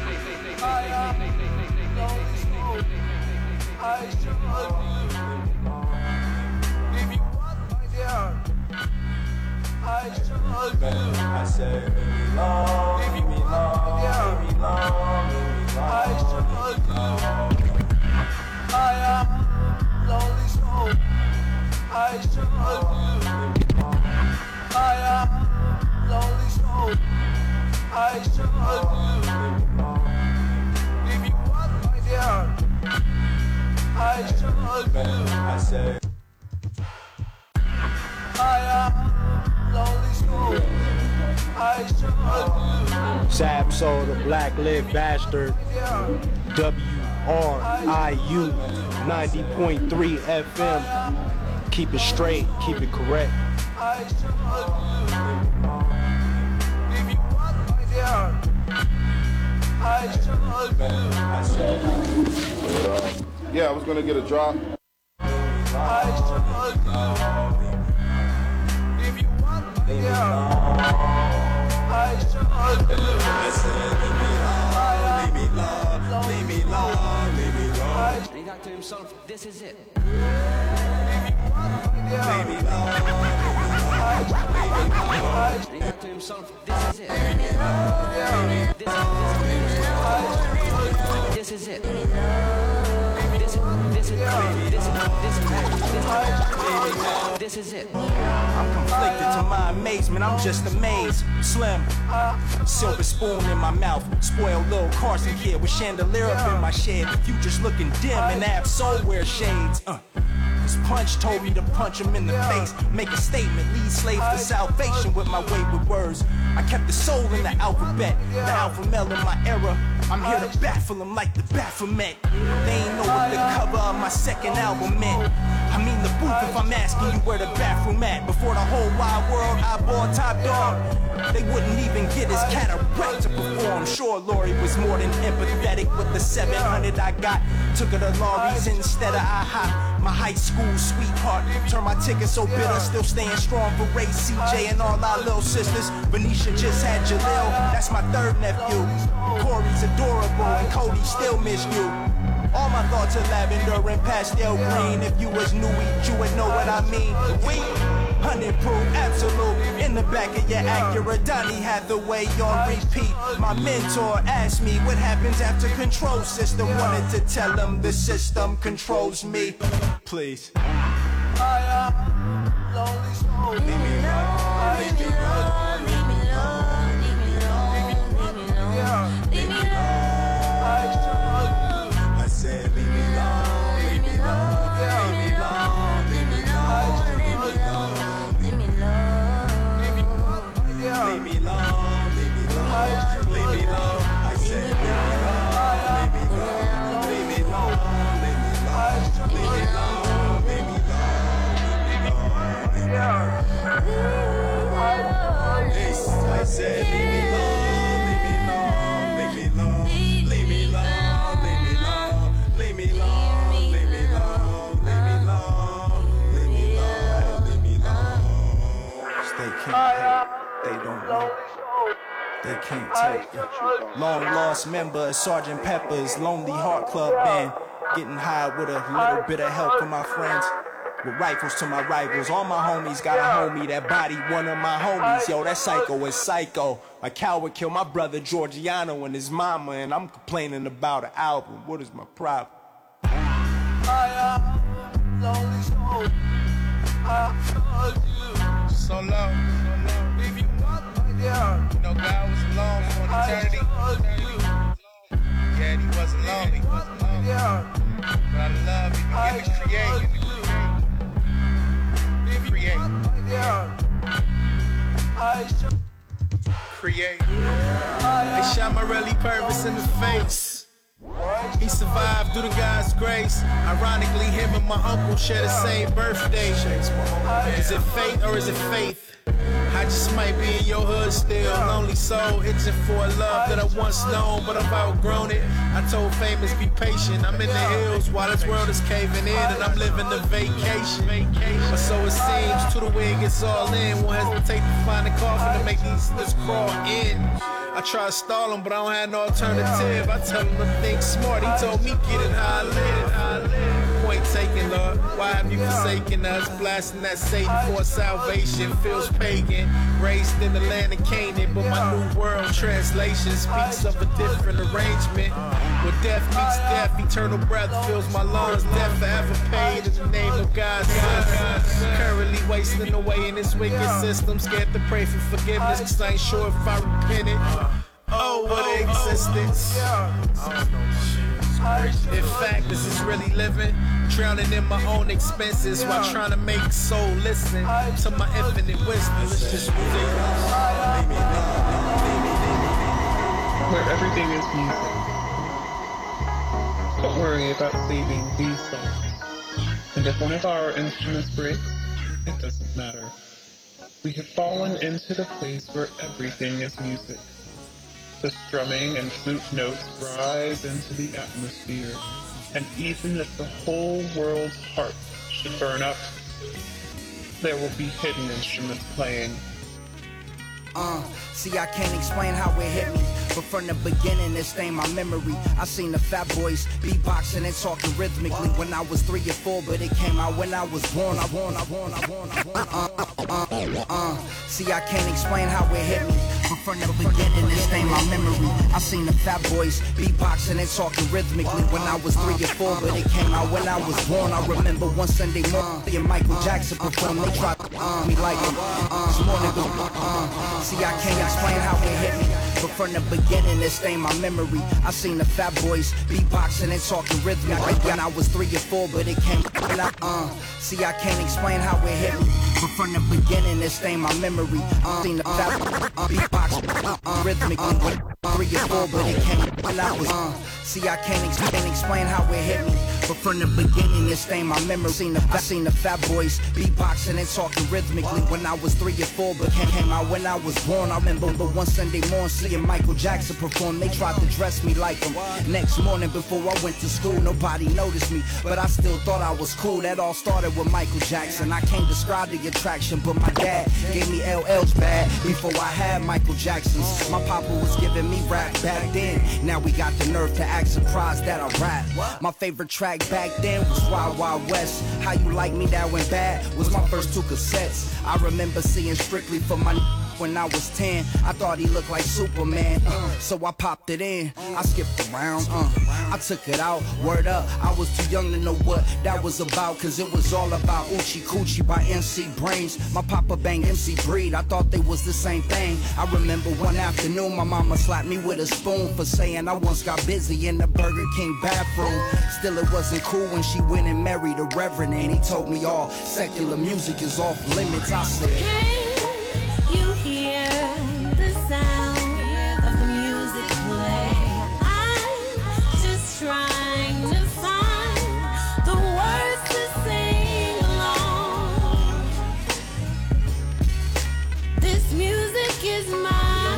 I should love you. If you want my dear, I should love you. I say, leave me long, leave me long, leave me long, I should love you. I am lonely soul. I should love you. I am lonely soul. I should love you. If you want my dear, I should love you. I say, I am lonely soul. I should love you. Sab Soul, the Black Lid Bastard. WRIU 90.3 FM. Keep it straight, keep it correct. I should love you. If you want my dear, I should love you. Yeah, I was gonna get a drop. I should love you. If you want my dear, I should love you. Leave me long, leave me long, leave me long. And he got to himself, this is it. Leave me long, And he got to himself, this is it. This is it. This is it. I'm conflicted to my amazement, I'm just amazed. Slim, silver spoon in my mouth. Spoiled little Carson kid with chandelier up in my shed. The future's looking dim and Ab Soul wear shades. His punch told me to punch him in the face. Make a statement, lead slaves to salvation with my wayward words. I kept the soul in the alphabet, the alpha male in my era. I'm here to baffle them like the Baphomet. They ain't know what the cover of my second album meant. I mean the booth if I'm asking you where the bathroom at. Before the whole wide world I bought Top Dog, they wouldn't even get his cataract to perform. Sure, Lori was more than empathetic with the 700 I got. Took her to Laurie's instead of IHOP. My high school sweetheart turned my ticket so bitter. Still staying strong for Ray, CJ, and all our little sisters. Venetia just had Jaleel, that's my third nephew. Corey's adorable and Cody still miss you. All my thoughts are lavender and pastel green. If you was new, you would know what I mean. We 100 proof, absolute. In the back of your Acura, Donnie Hathaway on repeat. My mentor asked me what happens after control system. Wanted to tell him the system controls me. Please. I am lonely soul. Leave me alone, leave me alone, leave me alone, leave me alone, leave me alone, leave me alone. I said leave me alone, leave me alone, leave me alone, leave me alone, leave me alone, leave me alone, leave me alone, leave me alone, leave me alone. I said leave me alone, leave me alone, leave me alone, leave me alone, leave me alone, leave me alone. I said leave me alone, leave me alone, leave me alone, leave me alone, leave me alone, leave me alone, leave me alone, leave me alone, leave me alone. They can't hate, they don't know. They can't take it. Long lost member of Sgt. Pepper's Lonely Heart Club Band. Getting high with a little bit of help from my friends. With rifles to my rivals, all my homies got a homie that body one of my homies. Yo, that psycho is psycho. A coward killed my brother Giorgiano and his mama, and I'm complaining about an album. What is my problem? I am lonely soul. So low, if you you know God was alone for an eternity. Yeah, he wasn't lonely. But I love you. Give me create. Create. They shot my really purpose in the face. He survived through the God's grace. Ironically, him and my uncle share the same birthday. Is it fate or is it faith? I just might be in your hood still. Lonely soul, itching for a love that I once known, but I've outgrown it. I told Famous, be patient. I'm in the hills while this world is caving in, and I'm living the vacation. But so it seems, to the way it gets all in. Won't hesitate to find a coffin to make this crawl in. I try to stall him, but I don't have no alternative. I tell him to think smart. He told me get it how I live. Point taken, Lord. Why have you forsaken us? Blasting that Satan for salvation feels pagan. Raised in the land of Canaan, but my new world translation speaks of a different arrangement. Where death meets death, eternal breath fills my lungs. Death forever paid in the name of God's Son. Currently wasting away in this wicked system. Scared to pray for forgiveness, cause I ain't sure if I repented. Oh, what existence. In fact, this is really living. Drowning in my own expenses while trying to make soul listen to my infinite wisdom. It's just where everything is music. Don't worry about saving these songs. And if one of our instruments breaks, it doesn't matter. We have fallen into the place where everything is music. The strumming and flute notes rise into the atmosphere, and even if the whole world's heart should burn up, there will be hidden instruments playing. See, I can't explain how it hit me, but from the beginning it stained my memory. I seen the Fat Boys beatboxing and talking rhythmically when I was 3 or 4, but it came out when I was born. See, I can't explain how it hit me, but from the beginning, this ain't my memory. I seen the Fat Boys beatboxing and talking rhythmically when I was 3 or 4, but it came out when I was born. I remember one Sunday morning and Michael Jackson performed. They tried to me like this morning. See, I can't explain how it hit me, but from the beginning, this ain't my memory. I seen the Fat Boys beatboxing and talking rhythmically when I was 3 or 4, but it came out. See, I can't explain how it hit me, but from the beginning, this ain't my memory. Seen the Fat beatboxing rhythmically when 3 or 4, but it came out. See, I can't explain how it hit me, but from the beginning, this ain't my memory. Seen the Fat Boys beatboxing and talking rhythmically when I was 3 or 4, but came out when I was born. I remember one Sunday morning seeing Michael Jackson perform. They tried to dress me like him. Next morning before I went to school, nobody noticed me, but I still thought I was cool. That all started with Michael Jackson. I can't describe the attraction, but my dad gave me LL's bad before I had Michael Jackson's. My papa was giving me rap back then. Now we got the nerve to act surprised that I rap. My favorite track back then was Wild Wild West. How You Like Me That Went Bad was my first 2 cassettes. I remember seeing Strictly for my when I was 10. I thought he looked like Superman, so I popped it in. I skipped around, I took it out, word up. I was too young to know what that was about, cause it was all about Oochie Coochie by MC Brains. My papa banged MC Breed, I thought they was the same thing. I remember one afternoon my mama slapped me with a spoon for saying I once got busy in the Burger King bathroom. Still it wasn't cool when she went and married a reverend, and he told me all secular music is off limits. I said, you hear the sound of the music play. I'm just trying to find the words to sing along. This music is my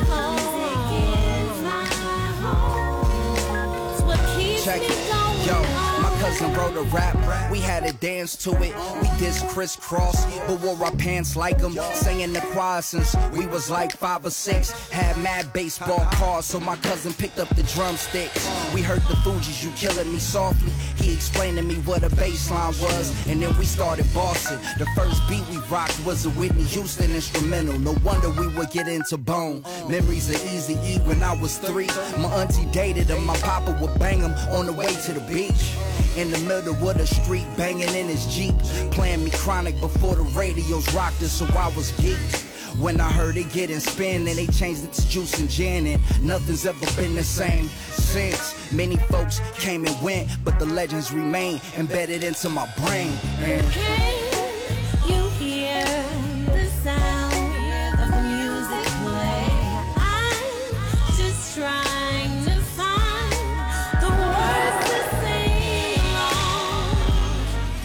home. It's what keeps me going. Yo, my cousin wrote a rap, we had a dance to it. We dissed crisscross, but wore our pants like them. Sang in the choir since we was like 5 or 6. Had mad baseball cards, so my cousin picked up the drumsticks. We heard the Fugees, You Killing Me Softly. He explained to me what a bass line was, and then we started bossing. The first beat we rocked was a Whitney Houston instrumental. No wonder we would get into Bone. Memories of Eazy-E when I was 3. My auntie dated him, my papa would bang him on the way to the beach. In the middle of the street, banging in his Jeep, playing me Chronic before the radios rocked it, so I was geeked. When I heard it getting spin, and they changed it to Juice and Gin, and nothing's ever been the same since. Many folks came and went, but the legends remain embedded into my brain. Can you hear the sound of the music play? I'm just trying to find the words to sing along.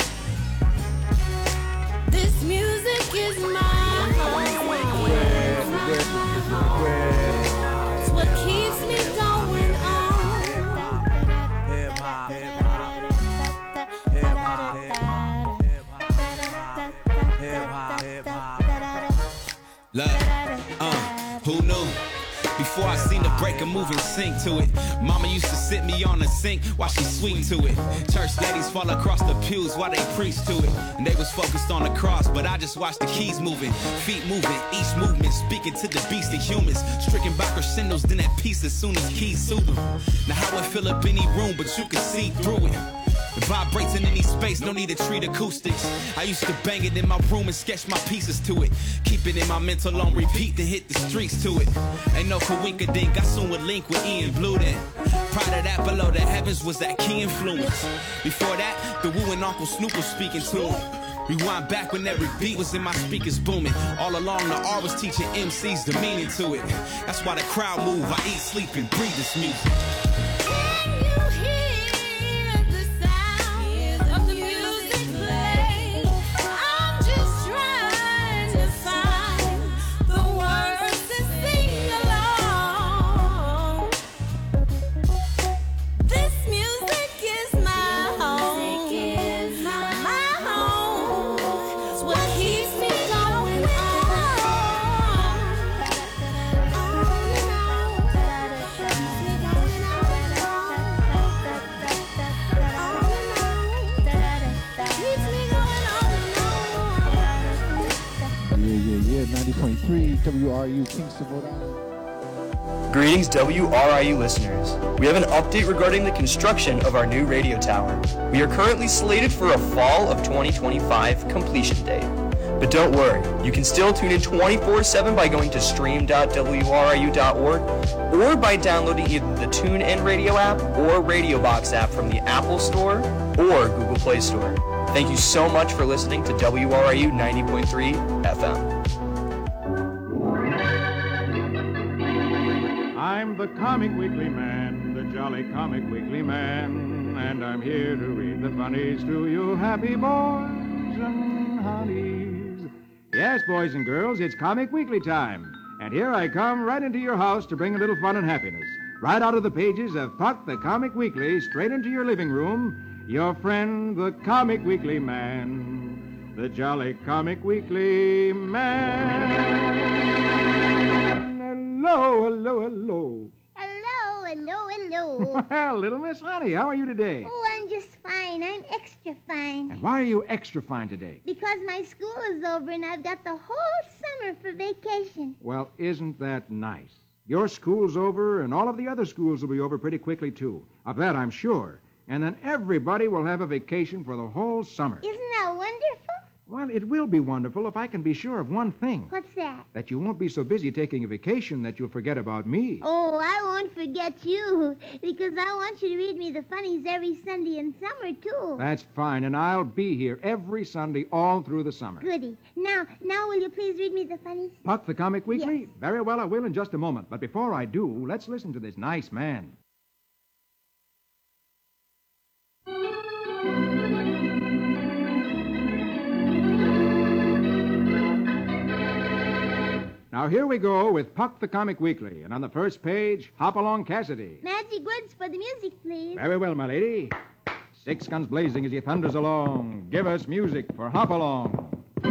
This music is my home. It's what keeps me going on. Hip hop, hip hop, hip hop, hip hop, hip hop, hip hop. Look, who knew? Before I seen the breaker move and sink to it, mama used to sit me on the sink while she sweet to it. Church ladies fall across the pews while they preach to it, and they was focused on the cross, but I just watched the keys moving, feet moving, each movement speaking to the beast of humans, stricken by crescendos, then at peace as soon as keys soothe them. Now how it fill up any room, but you can see through it. It vibrates in any space, no need to treat acoustics. I used to bang it in my room and sketch my pieces to it. Keep it in my mental on repeat, then hit the streets to it. Ain't no coinkydink, I soon would link with Ian Blue then. Prior to that, below the heavens was that key influence. Before that, the Woo and Uncle Snoop was speaking to him. Rewind back when every beat was in my speakers booming. All along the R was teaching MCs the meaning to it. That's why the crowd move, I eat, sleep, and breathe this music. Yeah, 90.3 WRU Kingston, Rhode Island. Greetings, WRIU listeners. We have an update regarding the construction of our new radio tower. We are currently slated for a fall of 2025 completion date. But don't worry, you can still tune in 24/7 by going to stream.wriu.org or by downloading either the TuneIn Radio app or Radio Box app from the Apple Store or Google Play Store. Thank you so much for listening to WRIU 90.3 FM. I'm the Comic Weekly Man, the jolly Comic Weekly Man, and I'm here to read the funnies to you happy boys and honeys. Yes, boys and girls, it's Comic Weekly time, and here I come right into your house to bring a little fun and happiness. Right out of the pages of Puck the Comic Weekly, straight into your living room, your friend, the Comic Weekly Man, the jolly Comic Weekly Man. Hello, hello, hello. Hello, hello, hello. Well, little Miss Honey, how are you today? Oh, I'm just fine. I'm extra fine. And why are you extra fine today? Because my school is over and I've got the whole summer for vacation. Well, isn't that nice? Your school's over and all of the other schools will be over pretty quickly, too. Of that I'm sure. And then everybody will have a vacation for the whole summer. Isn't that wonderful? Well, it will be wonderful if I can be sure of one thing. What's that? That you won't be so busy taking a vacation that you'll forget about me. Oh, I won't forget you, because I want you to read me the funnies every Sunday in summer, too. That's fine, and I'll be here every Sunday all through the summer. Goody. Now, will you please read me the funnies? Puck the Comic Weekly? Yes. Very well, I will in just a moment. But before I do, let's listen to this nice man. Now, here we go with Puck the Comic Weekly. And on the first page, Hop-Along Cassidy. Magic words for the music, please. Very well, my lady. 6 guns blazing as he thunders along. Give us music for Hop-Along.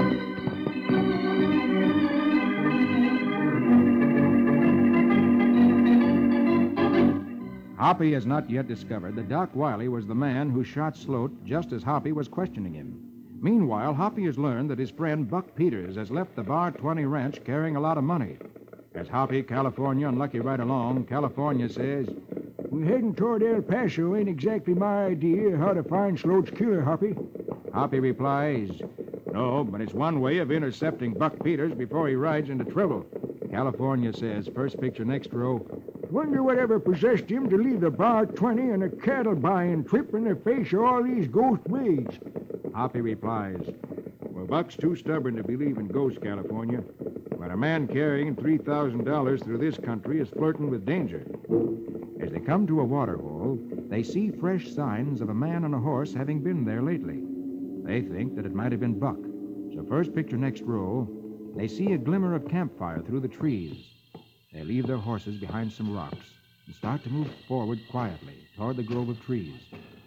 Hoppy has not yet discovered that Doc Wiley was the man who shot Sloat just as Hoppy was questioning him. Meanwhile, Hoppy has learned that his friend Buck Peters has left the Bar 20 ranch carrying a lot of money. As Hoppy, California, and Lucky ride along, California says, "We're heading toward El Paso. Ain't exactly my idea how to find Sloat's killer, Hoppy." Hoppy replies, "No, but it's one way of intercepting Buck Peters before he rides into trouble." California says, first picture next row, "Wonder whatever possessed him to leave the Bar 20 on a cattle buying trip in the face of all these ghost raids." Hoppy replies, "Well, Buck's too stubborn to believe in ghosts, California. But a man carrying $3,000 through this country is flirting with danger." As they come to a waterhole, they see fresh signs of a man on a horse having been there lately. They think that it might have been Buck. So first picture next row, they see a glimmer of campfire through the trees. They leave their horses behind some rocks and start to move forward quietly toward the grove of trees.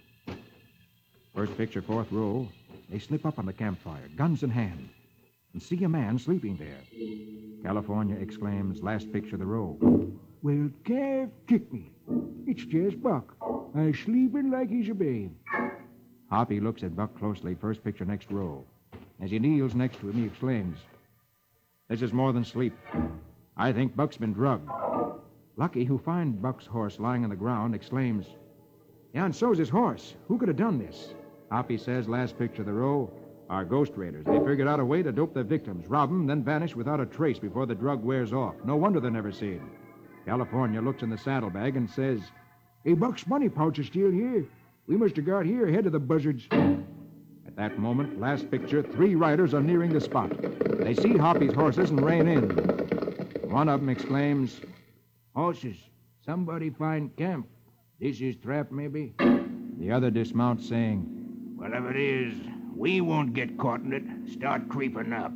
First picture, fourth row, they slip up on the campfire, guns in hand, and see a man sleeping there. California exclaims, last picture of the row, "Well, calf kick me. It's just Buck. I'm sleeping like he's a babe." Hoppy looks at Buck closely, first picture next row. As he kneels next to him, he exclaims, "This is more than sleep. I think Buck's been drugged." Lucky, who finds Buck's horse lying on the ground, exclaims, "Yeah, and so's his horse. Who could have done this?" Hoppy says, last picture of the row, "Our ghost raiders. They figured out a way to dope their victims, rob them, then vanish without a trace before the drug wears off. No wonder they're never seen." California looks in the saddlebag and says, "Hey, Buck's money pouch is still here. We must have got here ahead of the buzzards." At that moment, last picture, 3 riders are nearing the spot. They see Hoppy's horses and rein in. One of them exclaims, "Horses, somebody find camp. This is trap, maybe?" The other dismounts, saying, "Well, if it is, we won't get caught in it. Start creeping up."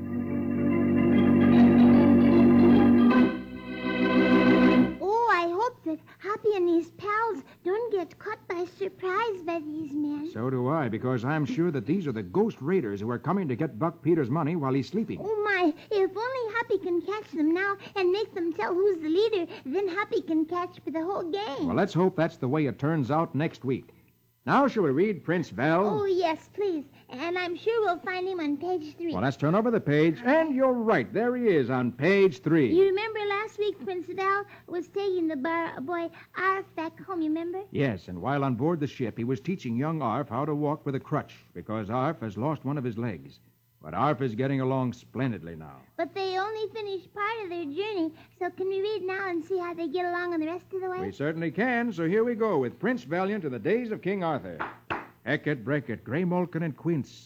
Oh, I hope that Hoppy and his pals don't get caught by surprise by these men. So do I, because I'm sure that these are the ghost raiders who are coming to get Buck Peters' money while he's sleeping. Oh, my. If only Hoppy can catch them now and make them tell who's the leader, then Hoppy can catch for the whole gang. Well, let's hope that's the way it turns out next week. Now, shall we read Prince Val? Oh, yes, please. And I'm sure we'll find him on page 3. Well, let's turn over the page. And you're right. There he is on page 3. You remember last week Prince Val was taking the boy Arf back home, you remember? Yes, and while on board the ship, he was teaching young Arf how to walk with a crutch because Arf has lost one of his legs. But Arf is getting along splendidly now. But they only finished part of their journey, so can we read now and see how they get along on the rest of the way? We certainly can, so here we go with Prince Valiant to the days of King Arthur. Hecate, Brecket, Grey Mulkin, and Quince